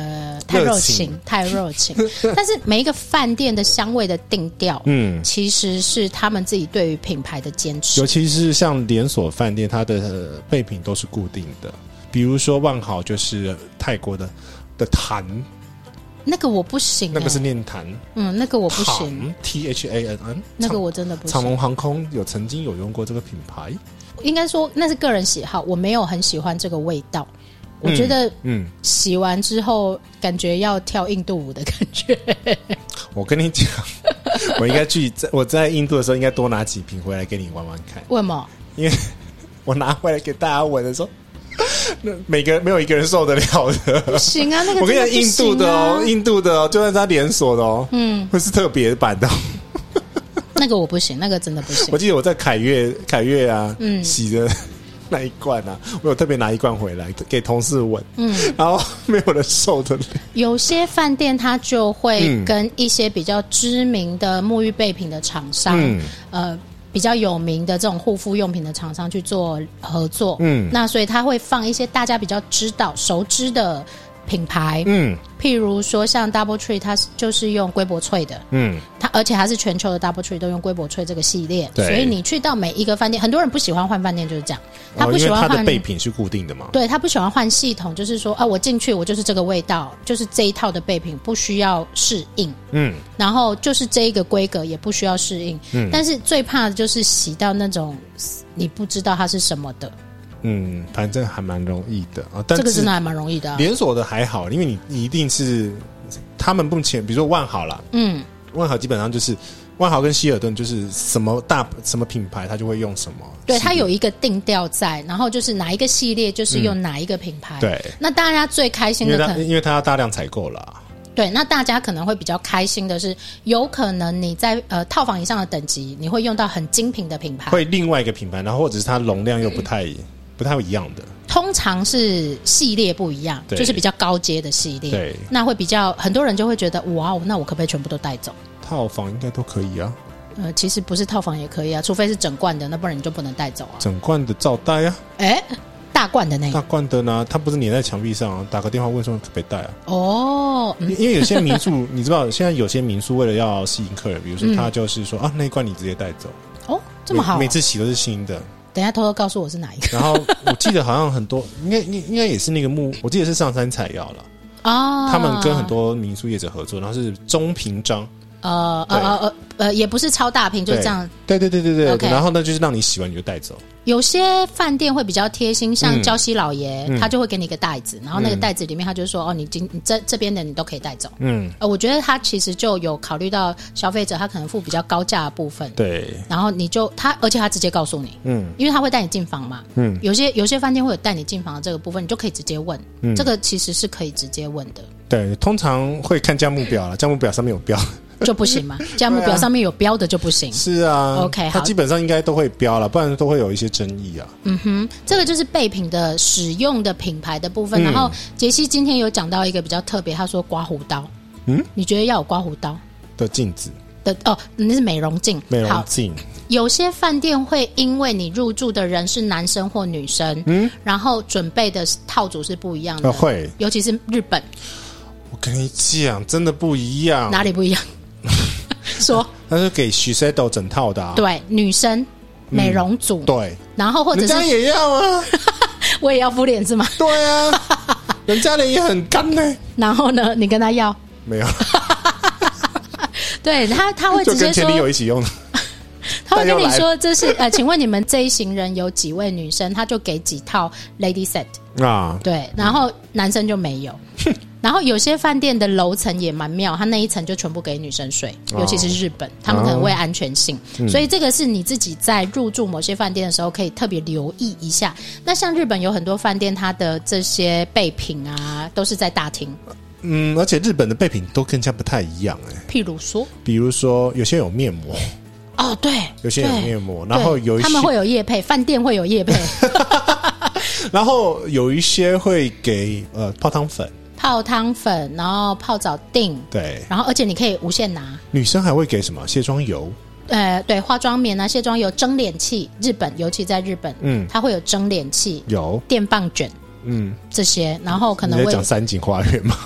太热情，太热情。但是每一个饭店的香味的定调，其实是他们自己对于品牌的坚持。 尤其是像连锁饭店，它的备品都是固定的，比如说万豪就是泰国的坛。 那个我不行、 那个是念坛， 那个我不行 ，THANN， 那个我真的不行。 长龙航空曾经有用过这个品牌， 应该说那是个人喜好，我没有很喜欢这个味道。我觉得，洗完之后感觉要跳印度舞的感觉。 我跟你讲，我应该我在印度的时候应该多拿几瓶回来给你玩玩看。 为什么？ 因为我拿回来给大家闻的时候。没有一个人受得了的， 不行啊！那个、 我跟你讲，印度的哦，就算是它连锁的哦，会是特别版的、哦。 那个我不行，那个真的不行。 我记得我在凯悦啊，洗的那一罐啊，我有特别拿一罐回来给同事闻，然后没有人受得了。 有些饭店它就会跟一些比较知名的沐浴备品的厂商，比较有名的这种护肤用品的厂商去做合作，那所以他会放一些大家比较熟知的品牌，譬如说像 DoubleTree， 它就是用龟柏萃的，而且它是全球的 DoubleTree 都用龟柏萃这个系列，所以你去到每一个饭店，很多人不喜欢换饭店就是这样，他不喜欢换， 因为它的备品是固定的嘛， 对，他不喜欢换系统，就是说我进去我就是这个味道，就是这一套的备品不需要适应，然后就是这一个规格也不需要适应，但是最怕的就是洗到那种你不知道它是什么的。 反正还蛮容易的啊，但这个真的还蛮容易的、啊。 连锁的还好，因为你一定是他们目前，比如说万豪啦，万豪基本上就是万豪跟希尔顿，就是什么品牌，它就会用什么。 对，它有一个定调在，然后就是哪一个系列就是用哪一个品牌。 对， 那大家最开心的因为它要大量采购啦。 对，那大家可能会比较开心的是，有可能你在套房以上的等级，你会用到很精品的品牌， 会另外一个品牌，然后或者是它容量又不太一样的， 通常是系列不一样，就是比较高阶的系列。 对， 那会比较很多人就会觉得，哇，那我可不可以全部都带走？ 套房应该都可以啊。 其实不是套房也可以啊，除非是整罐的，那不然你就不能带走啊。 整罐的照带啊。 大罐的那个。 大罐的呢，它不是粘在墙壁上啊，打个电话问说可不可以带啊？因为有些民宿，你知道，现在有些民宿为了要吸引客人，比如说他就是说那一罐你直接带走。 这么好， 每次洗都是新的。 等一下偷偷告诉我是哪一个。 然后我记得好像很多，应该也是那个我记得是上山采药了。他们跟很多民宿业者合作，然后是中瓶装。 也不是超大瓶，就是这样。 对。Okay. 然后呢，就是让你洗完你就带走。 有些饭店会比较贴心，像礁溪老爷，他就会给你一个袋子，然后那个袋子里面他就说，你这边的你都可以带走。我觉得他其实就有考虑到消费者，他可能付比较高价的部分。对。然后而且他直接告诉你，因为他会带你进房嘛。有些饭店会有带你进房的这个部分，你就可以直接问。这个其实是可以直接问的。 对，通常会看价目表了，价目表上面有标。 就不行嘛，价目表上面有标的就不行。 是啊 ，OK， 好， 它基本上应该都会标了，不然都会有一些争议啊。 这个就是备品的使用的品牌的部分。然后杰西今天有讲到一个比较特别，他说刮胡刀。你觉得要有刮胡刀的镜子的那是美容镜。 美容镜。 有些饭店会因为你入住的人是男生或女生，然后准备的套组是不一样的。 会， 尤其是日本。 我跟你讲，真的不一样。 哪里不一样？说他是给许 Shadow 整套的。 对，女生美容组。对，然后或者是人家也要啊。 我也要敷脸是吗？ 对啊，人家脸也很干呢。 然后呢，你跟他要没有？对，他会直接说就跟前女友一起用。 他会跟你说这是请问你们这一行人有几位女生？他就给几套 lady set 啊。对，然后男生就没有。然后有些饭店的楼层也蛮妙，它那一层就全部给女生睡，尤其是日本，他们可能为安全性，所以这个是你自己在入住某些饭店的时候可以特别留意一下。那像日本有很多饭店，它的这些备品啊都是在大厅。 而且日本的备品都更加不太一样譬如说有些有面膜。 对， 有些有面膜，然后有一些他们会有业配，饭店会有业配。 然后有一些会给泡汤粉， 然后泡澡锭，对，然后而且你可以无限拿。 女生还会给什么？卸妆油， 对，化妆棉啊，卸妆油，蒸脸器，日本尤其在日本，它会有蒸脸器，有电棒卷，这些，然后可能会你在讲三井花园吗？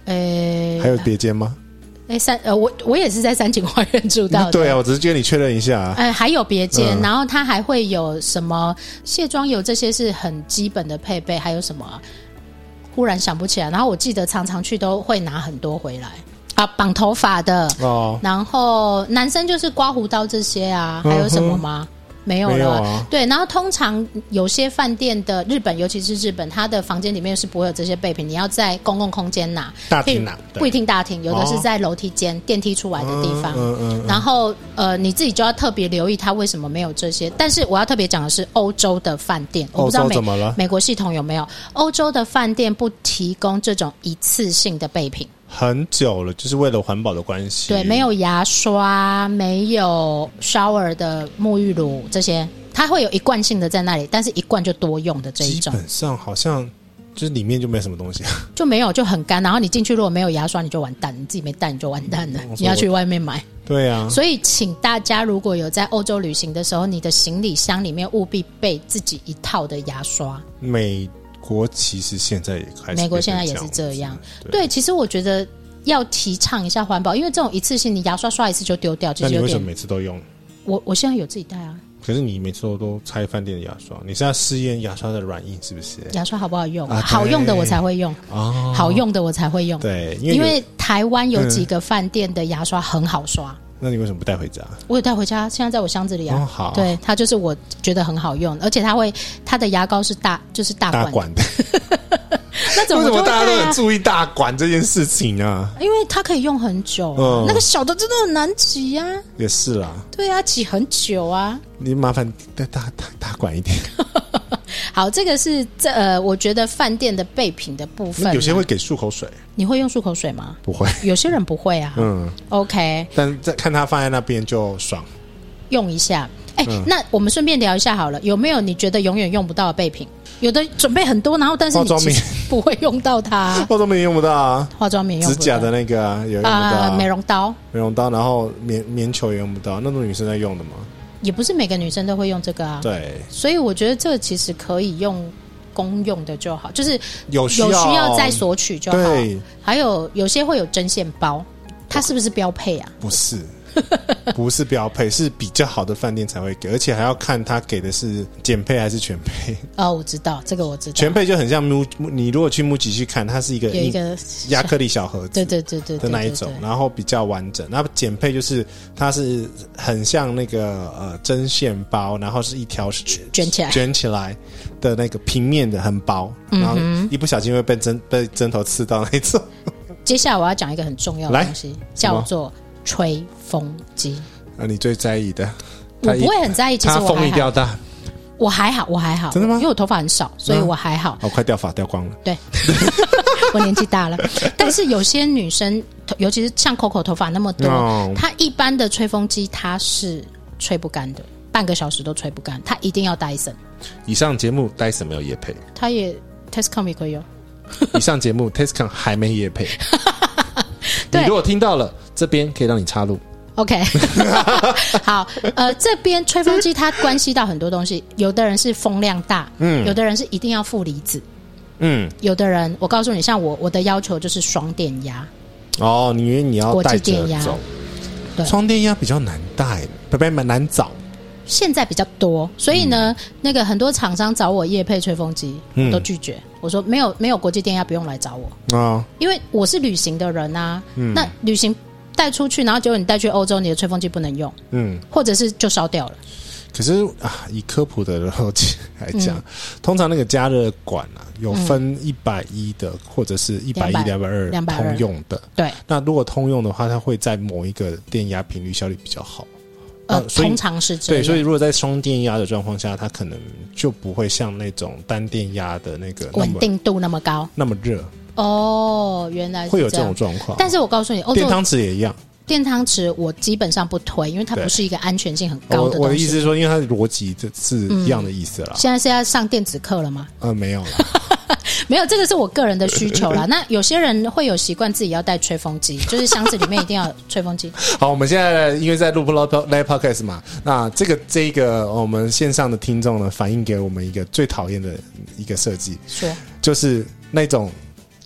还有别间吗？ 我也是在三井花园住到的。 对啊，我只是觉得你确认一下还有别间，然后它还会有什么卸妆油，这些是很基本的配备。还有什么忽然想不起来。然后我记得常常去都会拿很多回来啊，绑头发的然后男生就是刮胡刀这些啊。还有什么吗？没有了对，然后通常有些饭店的日本，尤其是日本，它的房间里面是不会有这些备品，你要在公共空间拿， 大厅拿， 不一定大厅，有的是在楼梯间、电梯出来的地方。然后你自己就要特别留意它为什么没有这些。但是我要特别讲的是欧洲的饭店，我不知道美国系统有没有，欧洲的饭店不提供这种一次性的备品。 很久了，就是为了环保的关系。 对，没有牙刷，没有 shower 的沐浴乳这些，它会有一罐性的在那里，但是一罐就多用的这一种。 基本上好像就是里面就没什么东西， 就没有，就很干。然后你进去如果没有牙刷，你就完蛋，你自己没带你就完蛋了，你要去外面买。 对啊， 所以请大家如果有在欧洲旅行的时候，你的行李箱里面务必备自己一套的牙刷。 美国其实现在也开始， 美国现在也是这样。对，其实我觉得要提倡一下环保，因为这种一次性你牙刷刷一次就丢掉， 那你为什么每次都用？ 我现在有自己带啊。 可是你每次都拆饭店的牙刷，你是要试验牙刷的软硬是不是？ 牙刷好不好用？好用的我才会用好用的我才会用。 对， 因为台湾有几个饭店的牙刷很好刷。 那你为什么不带回家？ 我有带回家，现在在我箱子里啊。 好， 对，它就是我觉得很好用，而且它的牙膏是就是大管的。那怎么为什么大家都很注意大管这件事情啊？ 因为它可以用很久那个小的真的很难挤啊。也是啦。 对啊，挤很久啊。 你麻烦大管一点。 好，这个是我觉得饭店的备品的部分。 有些会给漱口水， 你会用漱口水吗？ 不会， 有些人不会啊。OK， 但看他放在那边就爽， 用一下。那我们顺便聊一下好了，有没有你觉得永远用不到的备品？有的准备很多，然后但是你其实不会用到它。 化妆棉用不到啊， 化妆棉用不到， 指甲的那个也用不到美容刀， 然后棉球也用不到，那种女生在用的吗？ 也不是每个女生都会用这个啊。 对， 所以我觉得这个其实可以用公用的就好，就是有需要再索取就好。 对， 还有些会有针线包，它是不是标配啊？ 不是。不是标配，是比较好的饭店才会给，而且还要看他给的是减配还是全配。 我知道这个，我知道全配就很像你如果去MUJI去看，它是有一个亚克力小盒子， 对的那一种，然后比较完整。那减配就是它是很像那个针线包，然后是一条卷起来的那个平面的，很薄，然后一不小心会被针头刺到那一种。 接下来我要讲一个很重要的东西，叫做吹风机。 你最在意的？ 我不会很在意，其实我还好。 它风力掉大， 我还好。 真的吗？ 因为我头发很少，所以我还好。 快掉光了。 对，我年纪大了。但是有些女生，尤其是像 Coco 头发那么多，她一般的吹风机它是吹不干的，半个小时都吹不干，她一定要 Dyson。 以上节目 Dyson 没有业配， 她也 Tescom 也可以有。 以上节目 Tescom 还没业配。你如果听到了，这边可以让你插入。 OK， 好，这边吹风机它关系到很多东西，有的人是风量大，有的人是一定要负离子，有的人我告诉你，像我的要求就是双电压。 你要带着走，双电压比较难带，难找。 现在比较多，所以呢，那个很多厂商找我业配吹风机，我都拒绝。我说没有国际电压，不用来找我因为我是旅行的人啊。那旅行带出去，然后结果你带去欧洲，你的吹风机不能用，或者是就烧掉了。 可是以科普的逻辑来讲，通常那个加热管有分110的，或者是110、220通用的。对，那如果通用的话，它会在某一个电压频率效率比较好。 通常是这样。 对，所以如果在双电压的状况下，它可能就不会像那种单电压的那个稳定度那么高， 那么热。 原来是会有这种状况。 但是我告诉你， 电汤匙也一样。 电汤匙我基本上不推，因为它不是一个安全性很高的东西。 我的意思是说，因为它的逻辑是一样的意思啦。 现在是要上电子课了吗？ 没有了。 没有，这个是我个人的需求啦。那有些人会有习惯自己要带吹风机，就是箱子里面一定要有吹风机。好， 我们现在因为在录 Live Podcast 嘛，那这个我们线上的听众呢，反映给我们一个最讨厌的一个设计，就是那种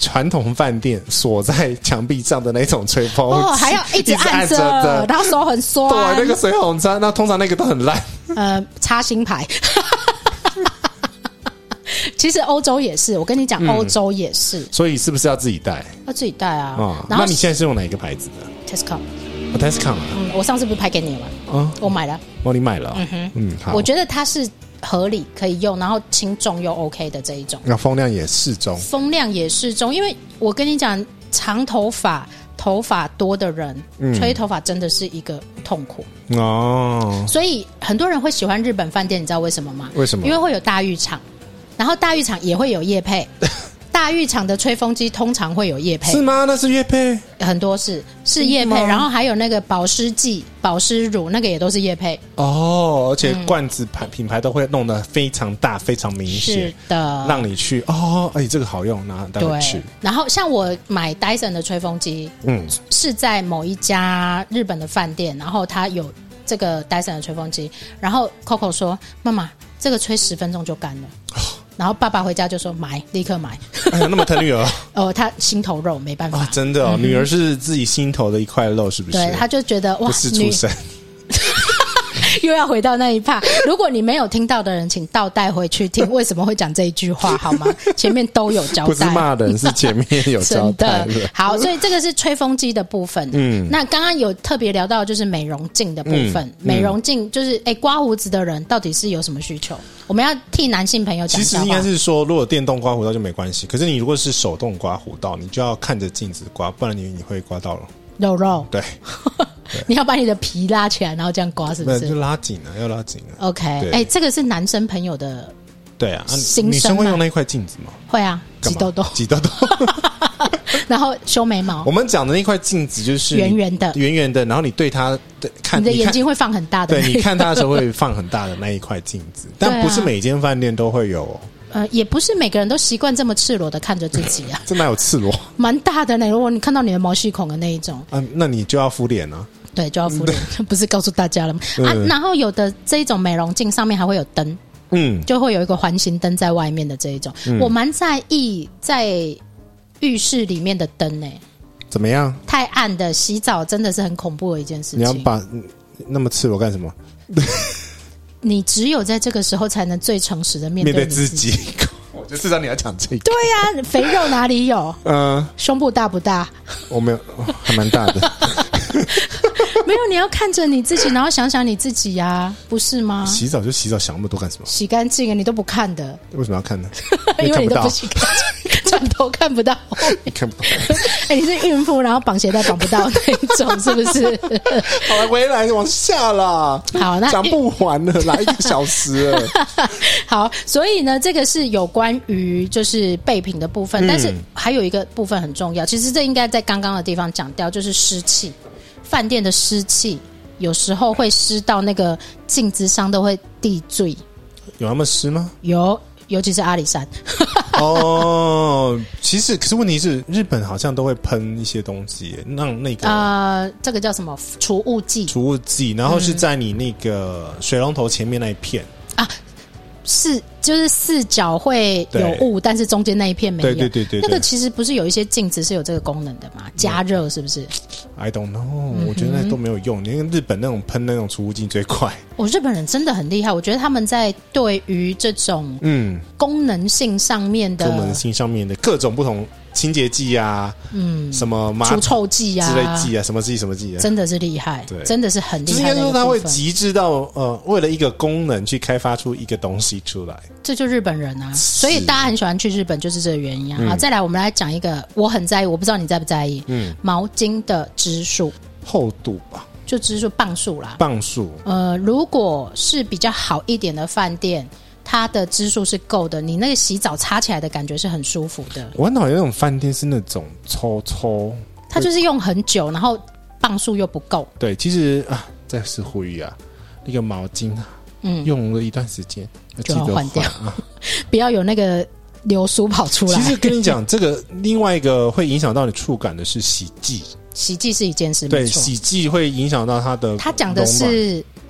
传统饭店锁在墙壁上的那种吹风机， 哦，还要一直按着的， 然后手很酸。 对，那个水红擦，那通常那个都很烂。 插新牌。其实欧洲也是，我跟你讲，欧洲也是。 所以是不是要自己带？ 要自己带啊。 然后那你现在是用哪一个牌子的 ？Tescom。我上次不是拍给你了吗？我买了。 哦，你买了。好。 我觉得它是合理可以用，然后轻重又 OK 的这一种。 那风量也适中。 因为我跟你讲，长头发多的人，吹头发真的是一个痛苦哦。所以很多人会喜欢日本饭店，你知道为什么吗？ 为什么？ 因为会有大浴场，然后大浴场也会有业配。大浴场的吹风机通常会有业配， 是吗？那是业配， 很多是业配，然后还有那个保湿剂、保湿乳，那个也都是业配哦。而且罐子品牌都会弄得非常大、非常明显， 是的， 让你去这个好用，然后带回去。 然后像我买 Dyson 的吹风机，是在某一家日本的饭店，然后它有这个 Dyson 的吹风机，然后 Coco 说：“妈妈，这个吹10分钟就干了。”然后爸爸回家就说立刻买。 哎呀，那么疼女儿哦，他心头肉没办法真的女儿是自己心头的一块肉，是不是？ 对，他就觉得哇， 不是出生。 又要回到那一趴，如果你没有听到的人，请倒带回去听为什么会讲这一句话好吗？前面都有交代， 不是骂人，是前面有交代。 真的好，所以这个是吹风机的部分。那刚刚有特别聊到就是美容镜的部分，美容镜就是刮胡子的人到底是有什么需求？我们要替男性朋友讲。 其实应该是说，如果电动刮胡刀就没关系，可是你如果是手动刮胡刀，你就要看着镜子刮，不然你会刮到肉。 对。 你要把你的皮拉起来，然后这样刮，是不是？ 就拉紧了，要拉紧了。 OK， 这个是男生朋友的。 对啊，女生会用那一块镜子吗？ 会啊，挤痘痘，然后修眉毛。 我们讲的那块镜子就是圆圆的，然后你对它看， 你的眼睛会放很大的。 对，你看它的时候会放很大的那一块镜子，但不是每间饭店都会有。 也不是每个人都习惯这么赤裸的看着自己啊。 这哪有赤裸？ 蛮大的呢，如果你看到就细孔的那一种。 那你就要敷脸啊。 对，就要敷脸，不是告诉大家了吗？然后有的这一种美容镜上面还会有灯，就会有一个环形灯在外面的这一种。我蛮在意在浴室里面的灯呢。 怎么样？ 太暗的洗澡真的是很恐怖的一件事情。 你要把那么赤裸干什么？ 你只有在这个时候才能最诚实的面对自己。我就知道你要讲这个。 对呀，肥肉哪里有？胸部大不大？ 我没有，还蛮大的。 没有，你要看着你自己，然后想想你自己呀，不是吗？ 洗澡就洗澡，想那么多干什么？ 洗干净啊，你都不看的。 为什么要看呢？ 因为你都不洗干净，转头看不到。 你看不到。 你是孕妇，然后绑鞋带绑不到那一种，是不是？ 好了，回来往下啦。 好，那讲不完了，来1个小时了。 好，所以呢，这个是有关于就是备品的部分，但是还有一个部分很重要，其实这应该在刚刚的地方讲掉，就是湿气。饭店的湿气有时候会湿到那个镜子上都会地坠。 有那么湿吗？ 有，尤其是阿里山。 其实可是问题是，日本好像都会喷一些东西，让那个这个叫什么除雾剂， 然后是在你那个水龙头前面那一片啊。 就是四角会有雾，但是中间那一片没有。 对， 那个其实不是有一些镜子是有这个功能的嘛？加热是不是 ？I don't know，我觉得那都没有用。因为日本那种喷那种除雾剂最快。 日本人真的很厉害，我觉得他们在对于这种功能性上面的各种不同清洁剂啊，什么除臭剂啊之类剂啊，什么剂啊， 真的是厉害，真的是很厉害的一个部分。就是应该说他会极致到为了一个功能去开发出一个东西出来， 这就日本人啊，所以大家很喜欢去日本就是这个原因啊。好，再来我们来讲一个我很在意，我不知道你在不在意，毛巾的支数厚度吧。 就支数磅数啦，如果是比较好一点的饭店，它的支数是够的，你那个洗澡擦起来的感觉是很舒服的。 我很讨厌那种饭店是那种抽， 它就是用很久，然后磅数又不够。 对，其实再次呼吁那个毛巾用了一段时间就要换掉，不要有那个流苏跑出来。 其实跟你讲，这个另外一个会影响到你触感的是洗剂。 洗剂是一件事， 对，洗剂会影响到它的。 他讲的是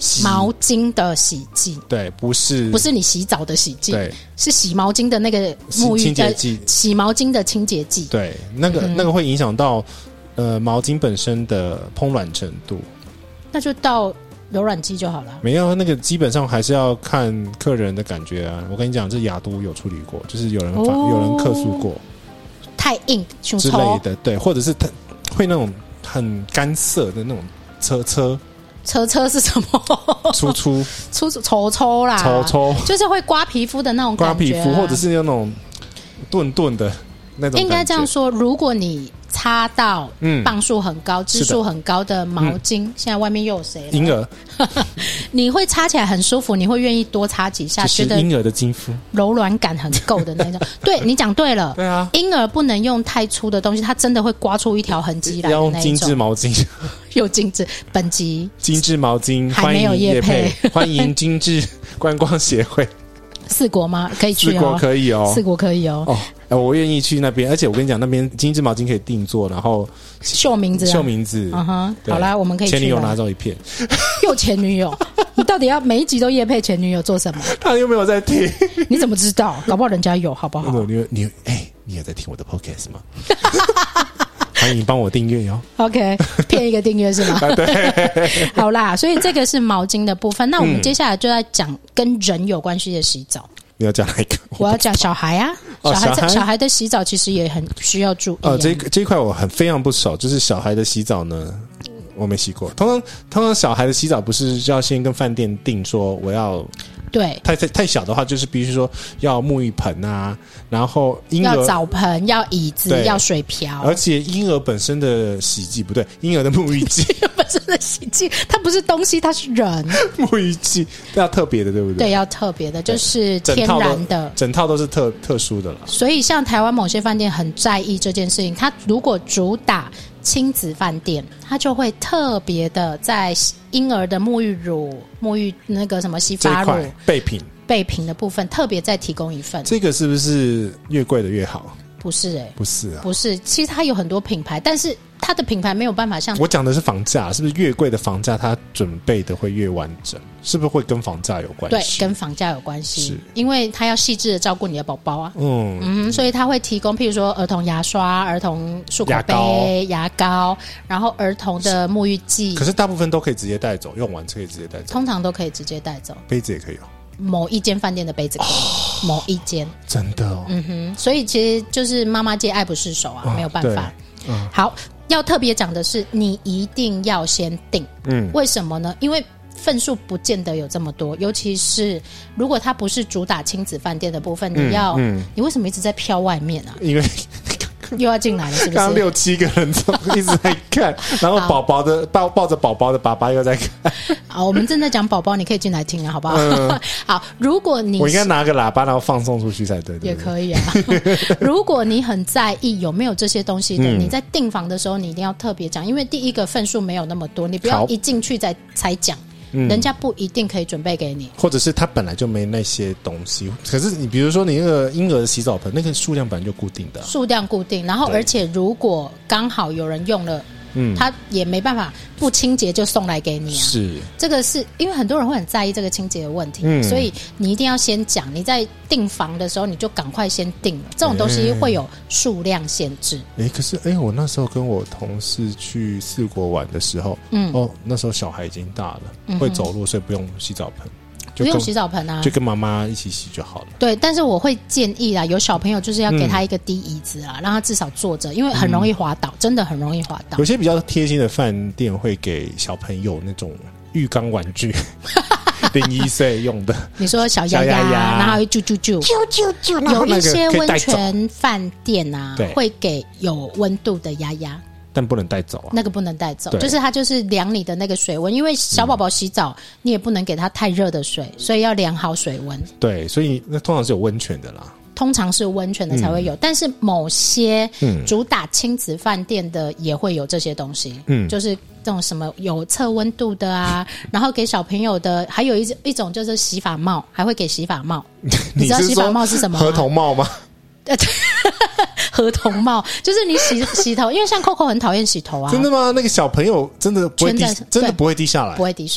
毛巾的洗剂， 对，不是你洗澡的洗剂， 对， 是洗毛巾的那个沐浴清洁剂， 洗毛巾的清洁剂。 对，那个会影响到毛巾本身的蓬软程度。那就到柔软剂就好了。 没有，那个基本上还是要看客人的感觉啊。我跟你讲，这雅都有处理过，就是有人客诉过， 太硬之类的，对，或者是它会那种很干涩的那种车是什么？粗抽啦， 抽就是会刮皮肤的那种感觉， 刮皮肤，或者是那种顿的那种感觉。 应该这样说，如果你擦到磅数很高、支数很高的毛巾，现在外面又有谁了？ 婴儿， 你会擦起来很舒服，你会愿意多擦几下， 觉得婴儿的肌肤柔软感很够的那种。对，你讲对了， 对啊， 婴儿不能用太粗的东西，它真的会刮出一条痕迹来的那种。 要用精致毛巾， 又精致。本集精致毛巾还没有业配， 欢迎精致观光协会。 4国吗？可以去哦，4 国可以哦， 4国可以哦。 我愿意去那边，而且我跟你讲，那边精致毛巾可以定做，然后秀名字，好啦，我们可以去。 前女友拿走一片， 又前女友，你到底要每一集都业配前女友做什么？ 他又没有在听， 你怎么知道？搞不好人家有，好不好？ 你有在听我的 podcast 吗？欢迎帮我订阅哟。 OK， 骗一个订阅是吗？ 对， 好啦，所以这个是毛巾的部分。那我们接下来就在讲跟人有关系的洗澡。 你要讲哪一个？ 我要讲小孩啊，小孩的洗澡其实也很需要注意。 这一块我非常不熟，就是小孩的洗澡呢，我没洗过。通常小孩的洗澡不是要先跟饭店订说我要。 对， 太小的话，就是必须说要沐浴盆啊，然后婴儿要澡盆，要椅子，要水瓢， 而且婴儿本身的洗剂不对，婴儿的沐浴剂本身的洗剂，它不是东西，它是人。 沐浴剂要特别的，对不对？ 对，要特别的，就是天然的， 整套都是特殊的了。 所以，像台湾某些饭店很在意这件事情，它如果主打亲子饭店，它就会特别的在婴儿的沐浴乳、沐浴那个什么洗发乳、备品的部分特别再提供一份。 这个是不是越贵的越好？ 不是不是啊， 不是。其实它有很多品牌，但是它的品牌没有办法像我讲的是房价，是不是越贵的房价它准备的会越完整？是不是会跟房价有关系？ 对，跟房价有关系，是因为它要细致的照顾你的宝宝啊。所以它会提供，譬如说儿童牙刷、儿童漱口杯、牙膏，然后儿童的沐浴剂。 可是大部分都可以直接带走，用完可以直接带走。 通常都可以直接带走， 杯子也可以哦。 某一间饭店的杯子可以，某一间真的哦。 所以其实就是妈妈界爱不释手啊，没有办法。好，要特别讲的是，你一定要先订。为什么呢？因为份数不见得有这么多，尤其是如果它不是主打亲子饭店的部分，你为什么一直在飘外面啊？ 因为又要进来了，是不是？ 刚6、7个人一直在看，然后宝宝的抱着宝宝的爸爸又在看。 好，我们正在讲宝宝，你可以进来听啊，好不好？好，如果你我应该拿个喇叭然后放送出去才对， 也可以啊。如果你很在意有没有这些东西的，你在订房的时候你一定要特别讲，因为第一个份数没有那么多，你不要一进去才讲。人家不一定可以准备给你， 或者是他本来就没那些东西。可是你比如说你那个婴儿的洗澡盆，那个数量本来就固定的， 数量固定。然后而且如果刚好有人用了，他也没办法不清洁就送来给你啊。 是这个是因为很多人会很在意这个清洁的问题，所以你一定要先讲。你在订房的时候你就赶快先订了，这种东西会有数量限制。 可是我那时候跟我同事去4国玩的时候，那时候小孩已经大了，会走路，所以不用洗澡盆。 不用洗澡盆啊， 就跟妈妈一起洗就好了。 对，但是我会建议啦，有小朋友就是要给他一个低椅子啊，让他至少坐着，因为很容易滑倒，真的很容易滑倒。 有些比较贴心的饭店会给小朋友那种浴缸玩具，0-1岁用的。你说小鸭鸭，然后啾啾啾啾啾啾，有一些温泉饭店啊，会给有温度的鸭鸭。 但不能带走啊， 那个不能带走，就是它就是量你的那个水温，因为小宝宝洗澡，你也不能给他太热的水，所以要量好水温。 对，所以那通常是有温泉的啦。 通常是温泉的才会有，但是某些主打亲子饭店的也会有这些东西，就是这种什么有测温度的啊，然后给小朋友的，还有一种就是洗发帽，还会给洗发帽。你知道洗发帽是什么吗？ 合同帽吗？ 合同帽就是你洗头，因为像 Coco 很讨厌洗头啊。 真的吗？那个小朋友真的不会滴，真的不会滴下来， 不会滴水。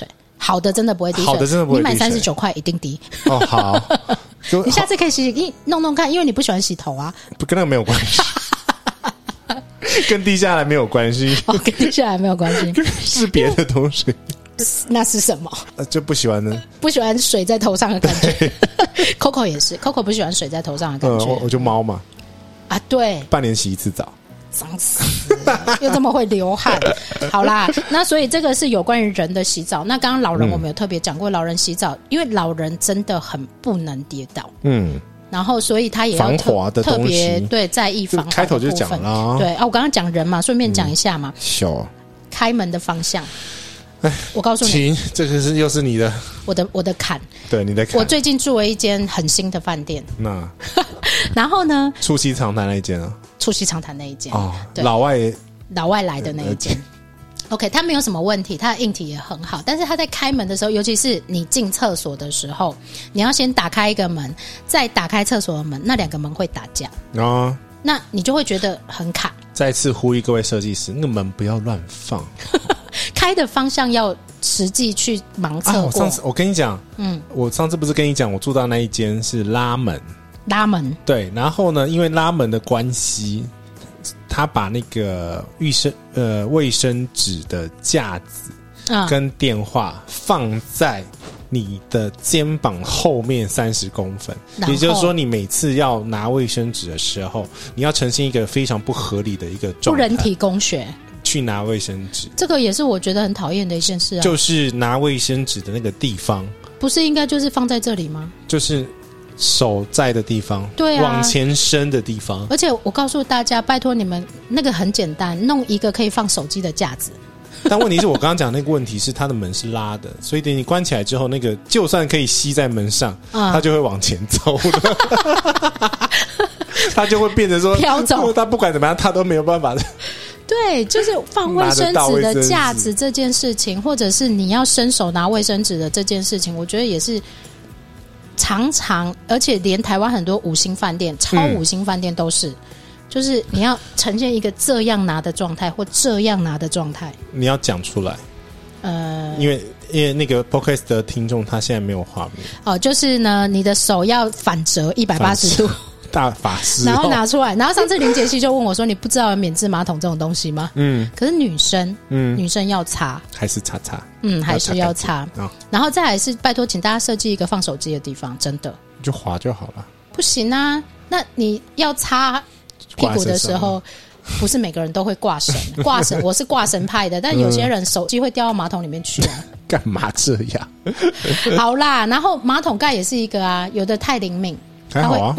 好的真的不会滴水， 好的真的不会滴水你买39块一定滴。 哦，好， 你下次可以弄弄看，因为你不喜欢洗头啊。 不跟那个没有关系，跟滴下来没有关系， 跟滴下来没有关系， 是别的东西。 那是什么？ 就不喜欢的， 不喜欢水在头上的感觉。Coco 也是 ，Coco 不喜欢水在头上的感觉。 我就猫嘛， 啊，对， 半年洗一次澡。 脏死了，又这么会流汗。好啦，那所以这个是有关于人的洗澡。那刚刚老人我们有特别讲过，老人洗澡，因为老人真的很不能跌倒，然后所以他也要防滑的东西， 特别对在意防滑的部分。 开头就讲了， 对啊，我刚刚讲人嘛，顺便讲一下嘛，开门的方向。我告诉你， 这个又是你的， 我的坎， 对你的坎。 我最近住了一间很新的饭店， 那然后呢， 促膝长谈那一间啊， 促膝长谈那一间哦，老外来的那一间。OK， 它没有什么问题，它的硬体也很好，但是它在开门的时候，尤其是你进厕所的时候，你要先打开一个门，再打开厕所的门，那2个门会打架哦，那你就会觉得很卡。 再次呼吁各位设计师，那个门不要乱放。 开的方向要实际去盲测过。 我跟你讲，我上次不是跟你讲，我住到那一间是拉门，对，然后呢，因为拉门的关系，他把那个卫生纸的架子跟电话放在你的肩膀后面30公分，也就是说，你每次要拿卫生纸的时候，你要呈现一个非常不合理的一个状态， 不人体工学。 去拿卫生纸， 这个也是我觉得很讨厌的一件事啊。 就是拿卫生纸的那个地方， 不是应该就是放在这里吗？ 就是手在的地方， 对啊， 往前伸的地方。 而且我告诉大家，拜托你们，那个很简单，弄一个可以放手机的架子。 但问题是我刚刚讲那个问题是它的门是拉的，所以等你关起来之后，那个就算可以吸在门上，它就会往前走的。它就会变成说飘走， 它不管怎么样，它都没有办法的。 对，就是放卫生纸的架子这件事情，或者是你要伸手拿卫生纸的这件事情，我觉得也是常常，而且连台湾很多5星饭店、超5星饭店都是，就是你要呈现一个这样拿的状态或这样拿的状态， 你要讲出来。因为那个 podcast 的听众他现在没有画面哦，就是呢，你的手要反折180度。 大法师， 然后拿出来，然后上次林杰西就问我说：“你不知道有免治马桶这种东西吗？”可是女生要擦， 还是擦， 还是要擦。然后再来是拜托，请大家设计一个放手机的地方，真的就滑就好了。 不行啊，那你要擦屁股的时候，不是每个人都会挂绳，我是挂绳派的，但有些人手机会掉到马桶里面去啊。 干嘛这样？ 好啦，然后马桶盖也是一个啊，有的太灵敏。 还好啊，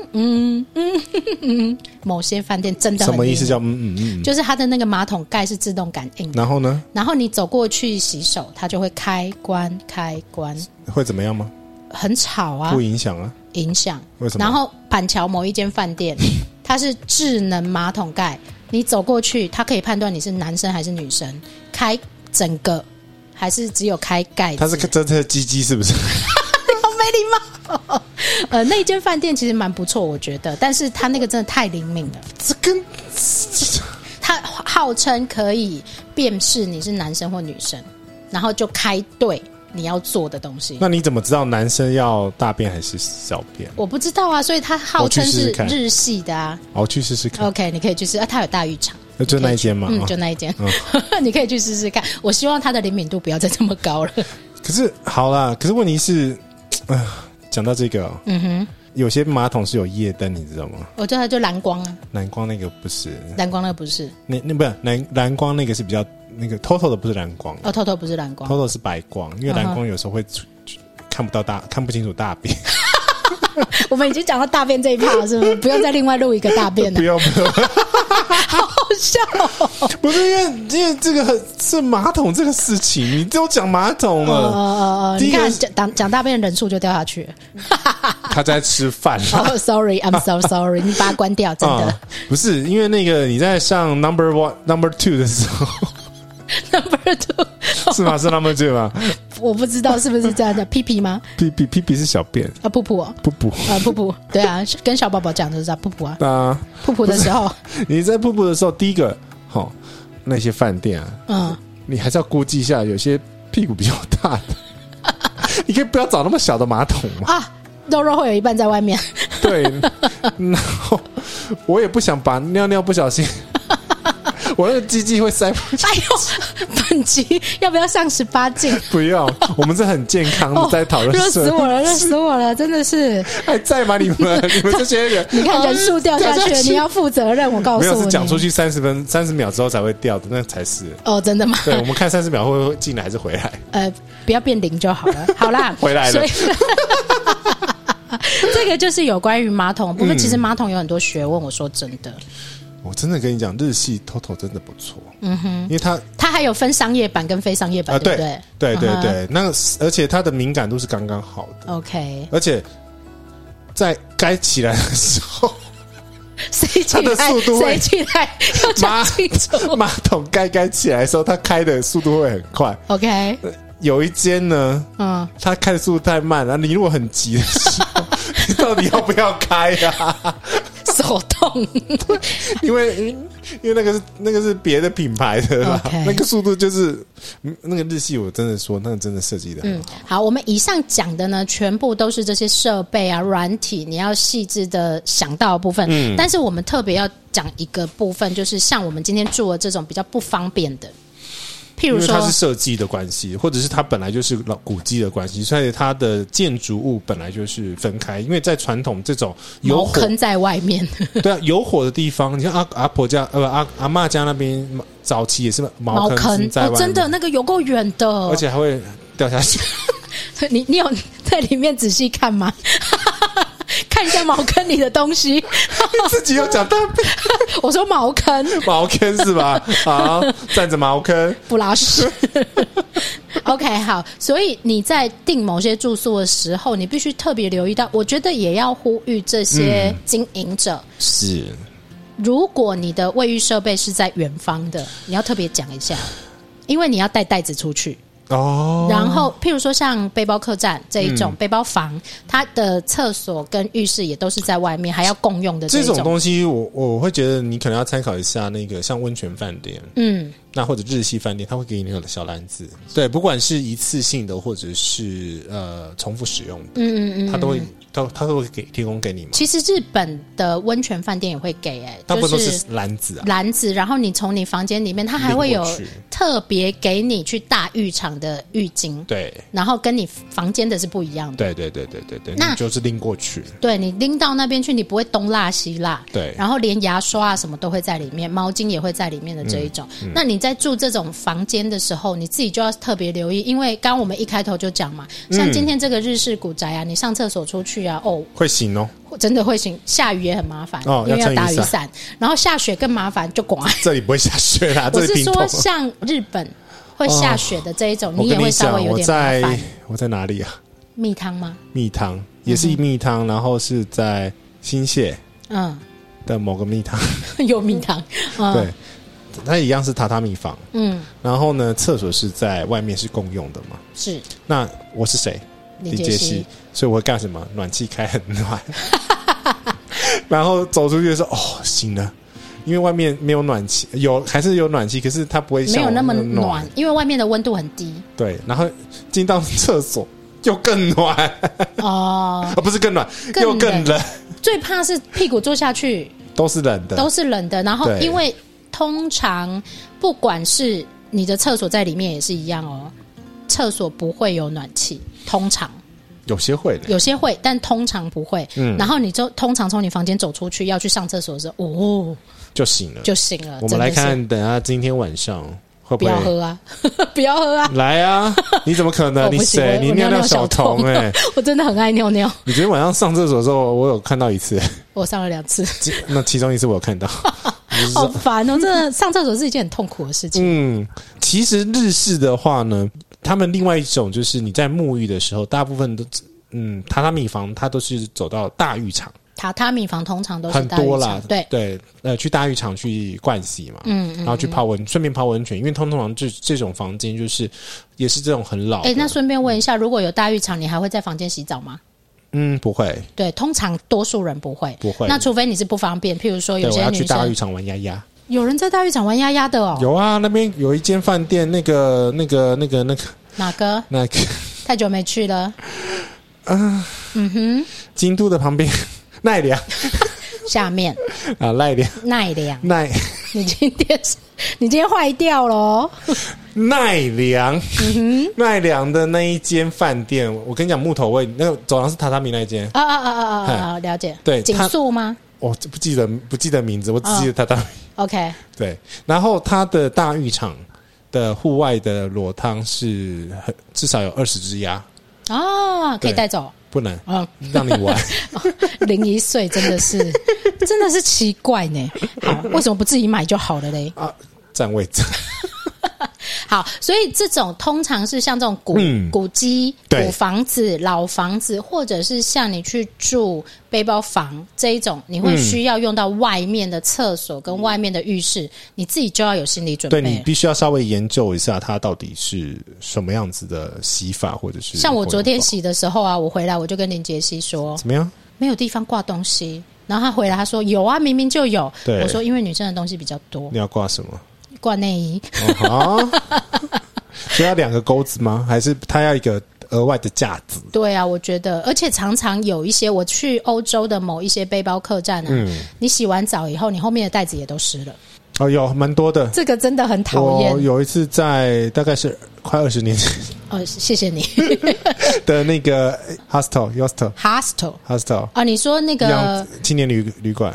某些饭店真的很什么意思叫就是它的那个马桶盖是自动感应的， 然后呢？ 然后你走过去洗手，它就会开关， 会怎么样吗？ 很吵啊， 不影响啊， 影响。 为什么？ 然后板桥某一间饭店，它是智能马桶盖，你走过去，它可以判断你是男生还是女生，开整个还是只有开盖子。它是这鸡鸡是不是？ 好没礼貌。那间饭店其实蛮不错，我觉得，但是它那个真的太灵敏了。 这跟它号称可以辨识你是男生或女生，然后就开对你要做的东西。 那你怎么知道男生要大便还是小便？ 我不知道啊，所以它号称是日系的啊。 我去试试看。 OK， 你可以去试啊，它有大浴场。 就那一间吗？ 就那一间。你可以去试试看。我希望它的灵敏度不要再这么高了。 可是好啦，可是问题是，讲到这个，有些马桶是有夜灯，你知道吗？我觉得它就蓝光啊。蓝光那个不是，蓝光那个不是，那不是蓝光那个是比较那个 TOTO 的不是蓝光哦，TOTO 不是蓝光 ，TOTO 是白光，因为蓝光有时候会看不清楚大便。我们已经讲到大便这一趴了，是不是？不用再另外录一个大便了。不用。好好笑哦！不是因为这个是马桶这个事情，你都讲马桶了。你看讲大便的人数就掉下去了。他在吃饭。Oh, sorry, I'm so sorry。你把它关掉，真的。不是因为那个你在上 number 2的时候。Number 2是吗？是 Number 2吗？我不知道是不是这样的。屁屁吗？屁屁是小便啊，噗噗啊，噗噗啊，噗噗。对啊，跟小宝宝讲的是噗噗啊。噗噗的时候，你在噗噗的时候，第一个，那些饭店啊，你还是要估计一下，有些屁股比较大的，你可以不要找那么小的马桶吗？ 啊，肉肉会有一半在外面。 对，然后我也不想把尿尿不小心，我那个鸡鸡会塞不进去。 哎呦，本集要不要上18禁？ 不要，我们是很健康的在讨论。 热死我了，热死我了，真的是。 还在吗？你们这些人， 你看人数掉下去，你要负责任。我告诉你， 没有是讲出去30秒之后才会掉的，那才是。 哦，真的吗？ 对，我们看30秒会进来还是回来？ 不要变0就好了。好啦， 回来了。 所以这个就是有关于马桶的部分。其实马桶有很多学问，我说真的。 我真的跟你讲，日系 TOTO 真的不错。因为它还有分商业版跟非商业版，对不对？ 对，那而且它的敏感度是刚刚好的。 OK， 而且在该起来的时候， 它的速度谁起来要讲清楚。 马桶该起来的时候，它开的速度会很快。 OK， 有一间呢，它开的速度太慢了。你如果很急的时候，你到底要不要开啊？ 手动， 因为那个是别的品牌的啦， Okay. 那个速度就是那个日系，我真的说那个真的设计的很好。 好，我们以上讲的呢，全部都是这些设备啊、软体，你要细致的想到的部分。但是我们特别要讲一个部分，就是像我们今天住的这种比较不方便的。譬如说， 因为它是设计的关系，或者是它本来就是古迹的关系，所以它的建筑物本来就是分开。因为在传统这种有火坑在外面， 对啊，有火的地方，你像阿婆家阿嬷家那边，早期也是茅坑在外面， 真的那个有够远的， 而且还会掉下去。 你有在里面仔细看吗？看一下茅坑里的东西， 自己又讲大便。 我说茅坑是吧？好，站着茅坑不拉屎。OK， 好，所以你在订某些住宿的时候，你必须特别留意到。我觉得也要呼吁这些经营者， 是， 如果你的卫浴设备是在远方的，你要特别讲一下，因为你要带袋子出去。然后譬如说像背包客栈这一种背包房，它的厕所跟浴室也都是在外面，还要共用的这种东西我会觉得你可能要参考一下那个像温泉饭店，那或者日系饭店，它会给你那种小篮子，对，不管是一次性的或者是重复使用的，它都会提供给你嘛。 其实日本的温泉饭店也会给， 大部分都是篮子， 然后你从你房间里面，它还会有特别给你去大浴场的浴巾， 对， 然后跟你房间的是不一样的， 对，那你就是拎过去， 对，你拎到那边去，你不会东落西落， 对， 然后连牙刷啊什么都会在里面，毛巾也会在里面的这一种。那你在住这种房间的时候，你自己就要特别留意，因为刚刚我们一开头就讲嘛，像今天这个日式古宅啊，你上厕所出去啊，会醒哦，真的会醒。下雨也很麻烦，因为要打雨伞，然后下雪更麻烦，就刮。 这里不会下雪啦， 我是说像日本会下雪的这一种，你也会稍微有点麻烦。 我在哪里啊？ 蜜汤吗？ 蜜汤也是蜜汤，然后是在新泻的某个蜜汤， 有蜜汤， 对。它一样是榻榻米房，然后呢，厕所是在外面是共用的嘛？ 是。那我是谁？李杰西，所以我会干什么？暖气开很暖，然后走出去的时候，醒了，因为外面没有暖气，还是有暖气，可是它不会像没有那么暖，因为外面的温度很低。 对，然后进到厕所又更暖不是更暖，又更冷。 最怕是屁股坐下去都是冷的， 然后因为。通常不管是你的厕所在里面也是一样哦，厕所不会有暖气，通常有些会， 但通常不会。然后你就通常从你房间走出去要去上厕所的时候，就醒了。 我们来看，等下今天晚上会不会？ 不要喝啊，不要喝啊！ 来啊！你怎么可能？你谁？你尿尿小童我真的很爱尿尿。 你昨天晚上上厕所的时候，我有看到一次， 我上了2次， 那其中一次我有看到。 好烦哦！真的上厕所是一件很痛苦的事情。 其实日式的话呢，他们另外一种就是你在沐浴的时候，大部分都榻榻米房它都是走到大浴场。榻榻米房通常都是大浴场，很多啦，对，去大浴场去盥洗嘛，然后去顺便泡温泉，因为通常这种房间就是也是这种很老的。那顺便问一下，如果有大浴场，你还会在房间洗澡吗？不会。对，通常多数人不会。那除非你是不方便，譬如说有些女生我要去大浴场玩鸭鸭。有人在大浴场玩鸭鸭的哦？有啊，那边有一间饭店，那个哪个？ 那个太久没去了。 京都的旁边奈良下面啊，奈良你今天坏掉了哦。 奈良的那一间饭店，我跟你讲，木头味，那个走廊是榻榻米那一间了解。 对， 景宿吗？ 我不记得名字，我只记得榻榻米。 OK， 对，然后它的大浴场的户外的裸汤是至少有20只鸭哦，可以带走。 不能，让你玩。 01岁真的是奇怪呢。好，为什么不自己买就好了嘞？ 占位置。 好，所以这种通常是像这种古迹、古房子、老房子，或者是像你去住背包房这一种，你会需要用到外面的厕所跟外面的浴室，你自己就要有心理准备。 对，你必须要稍微研究一下它到底是什么样子的洗法，或者是像我昨天洗的时候啊，我回来我就跟林杰西说， 怎么样？没有地方挂东西，然后他回来他说有啊，明明就有。 对， 我说因为女生的东西比较多。 你要挂什么？ 挂内衣。 所以要2个钩子吗？还是它要一个额外的架子？ 对啊，我觉得，而且常常有一些，我去欧洲的某一些背包客栈啊，你洗完澡以后，你后面的袋子也都湿了。 有蛮多的， 这个真的很讨厌。 我有一次在大概是快20年前， 谢谢你的那个 hostel 啊，你说那个青年旅馆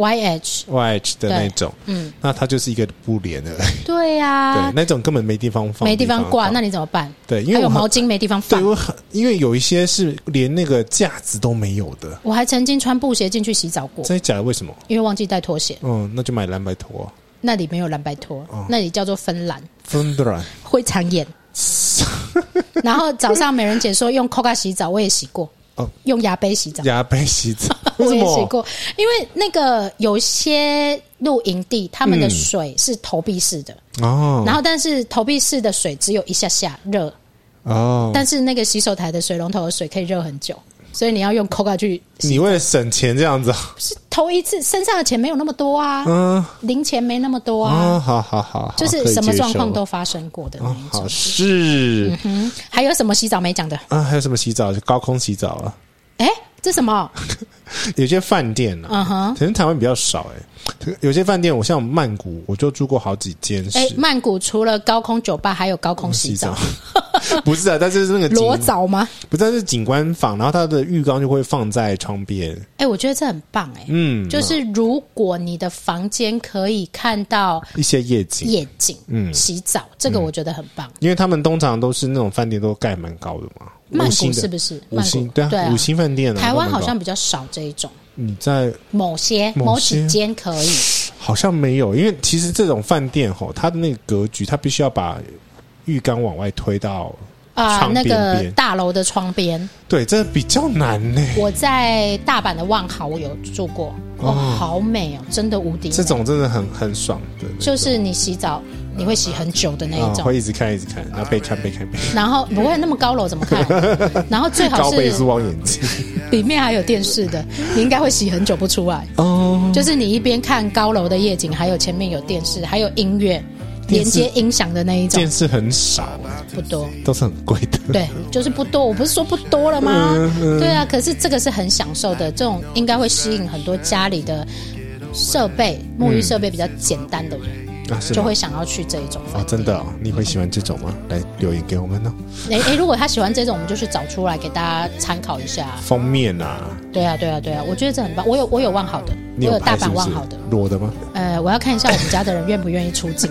，YH 的那种，那它就是一个布帘而已。 对呀， 对，那种根本没地方放， 没地方挂，那你怎么办？ 对，因为还有毛巾没地方放。 对，因为有一些是连那个架子都没有的。 我还曾经穿布鞋进去洗澡过。 真的假的？为什么？ 因为忘记带拖鞋。 那就买蓝白拖。 那里没有蓝白拖，那里叫做芬兰，会长眼。然后早上美人姐说用 Coca 洗澡，我也洗过。用牙杯洗澡，我也洗过。因为那个有些露营地，他们的水是投币式的然后但是投币式的水只有一下下热但是那个洗手台的水龙头的水可以热很久。所以你要用 Coca 去洗。 你为了省钱这样子是头一次身上的钱没有那么多啊零钱没那么多啊好就是什么状况都发生过的那一种是还有什么洗澡没讲的还有什么洗澡？高空洗澡啊这什么有些饭店可能台湾比较少有些饭店我像曼谷我就住过好几间曼谷除了高空酒吧还有高空洗澡不是但是那个裸澡吗？ 不是，是景观房，然后它的浴缸就会放在窗边。 我觉得这很棒就是如果你的房间可以看到一些夜景洗澡这个我觉得很棒因为他们通常都是那种饭店都盖蛮高的嘛。 曼谷是不是 5星？对啊，5星饭店台湾好像比较少这一种。 你在某几间可以， 好像没有，因为其实这种饭店它的那个格局，它必须要把浴缸往外推到窗边边那个大楼的窗边。 对，这比较难呢。 我在大阪的万豪我有住过好美真的无敌美。 这种真的很爽的， 就是你洗澡你会洗很久的那一种会一直看然后背看然后不会那么高楼怎么看然后最好是高倍是望远镜里面还有电视的你应该会洗很久不出来就是你一边看高楼的夜景还有前面有电视还有音乐连接音响的那一种。 电视很少不多，都是很贵的。 对，就是不多。我不是说不多了吗？对啊，可是这个是很享受的，这种应该会吸引很多家里的设备沐浴设备比较简单的人就会想要去这一种饭店真的你会喜欢这种吗？来留言给我们如果他喜欢这种我们就去找出来给大家参考一下封面对啊我觉得这很棒。我有万豪的，我有大阪万豪的裸的吗？ 我要看一下我们家的人愿不愿意出镜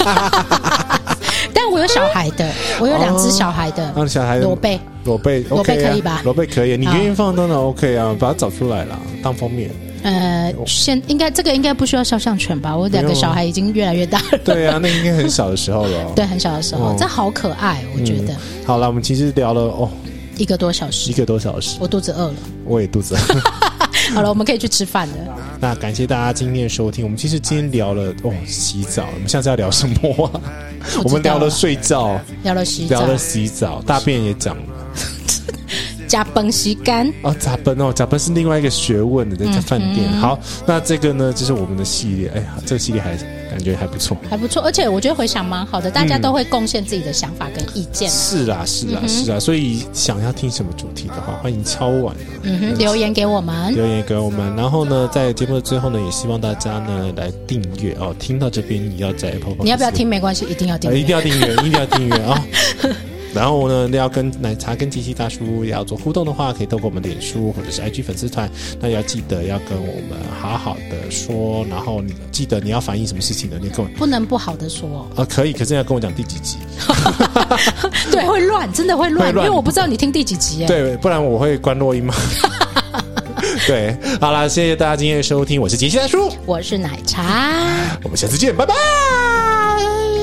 但我有小孩的，我有2只小孩的小孩裸背可以吧？ 裸背可以你愿意放当然 OK 把它找出来啦当封面这个应该不需要肖像权吧？我2个小孩已经越来越大了。 对啊，那应该很小的时候了对，很小的时候这好可爱我觉得好了，我们其实聊了 1个多小时我肚子饿了， 我也肚子饿好了，我们可以去吃饭了。 那感谢大家今天的收听。我们其实今天聊了洗澡，我们下次要聊什么我们聊了睡觉， 聊了洗澡，大便也讲了加崩洗干杂崩是另外一个学问的，在饭店好，那这个呢就是我们的系列这个系列还感觉还不错， 还不错。而且我觉得回想蛮好的，大家都会贡献自己的想法跟意见是啦，所以想要听什么主题的话，欢迎敲碗， 留言给我们， 然后呢，在节目的最后呢，也希望大家呢来订阅哦。听到这边，你要在 Apple Podcast， 你要不要听没关系，一定要订阅， 一定要订阅啊！然后呢，要跟奶茶跟杰西大叔要做互动的话，可以透过我们脸书或者是 IG 粉丝团。那要记得要跟我们好好的说，然后你记得你要反映什么事情呢？你跟我不能不好的说可以，可是要跟我讲第几集。 对，会乱，真的会乱，因为我不知道你听第几集。 对，不然我会关落音嘛。对，好啦，谢谢大家今天的收听，我是杰西大叔， 我是奶茶， 我们下次见，拜拜。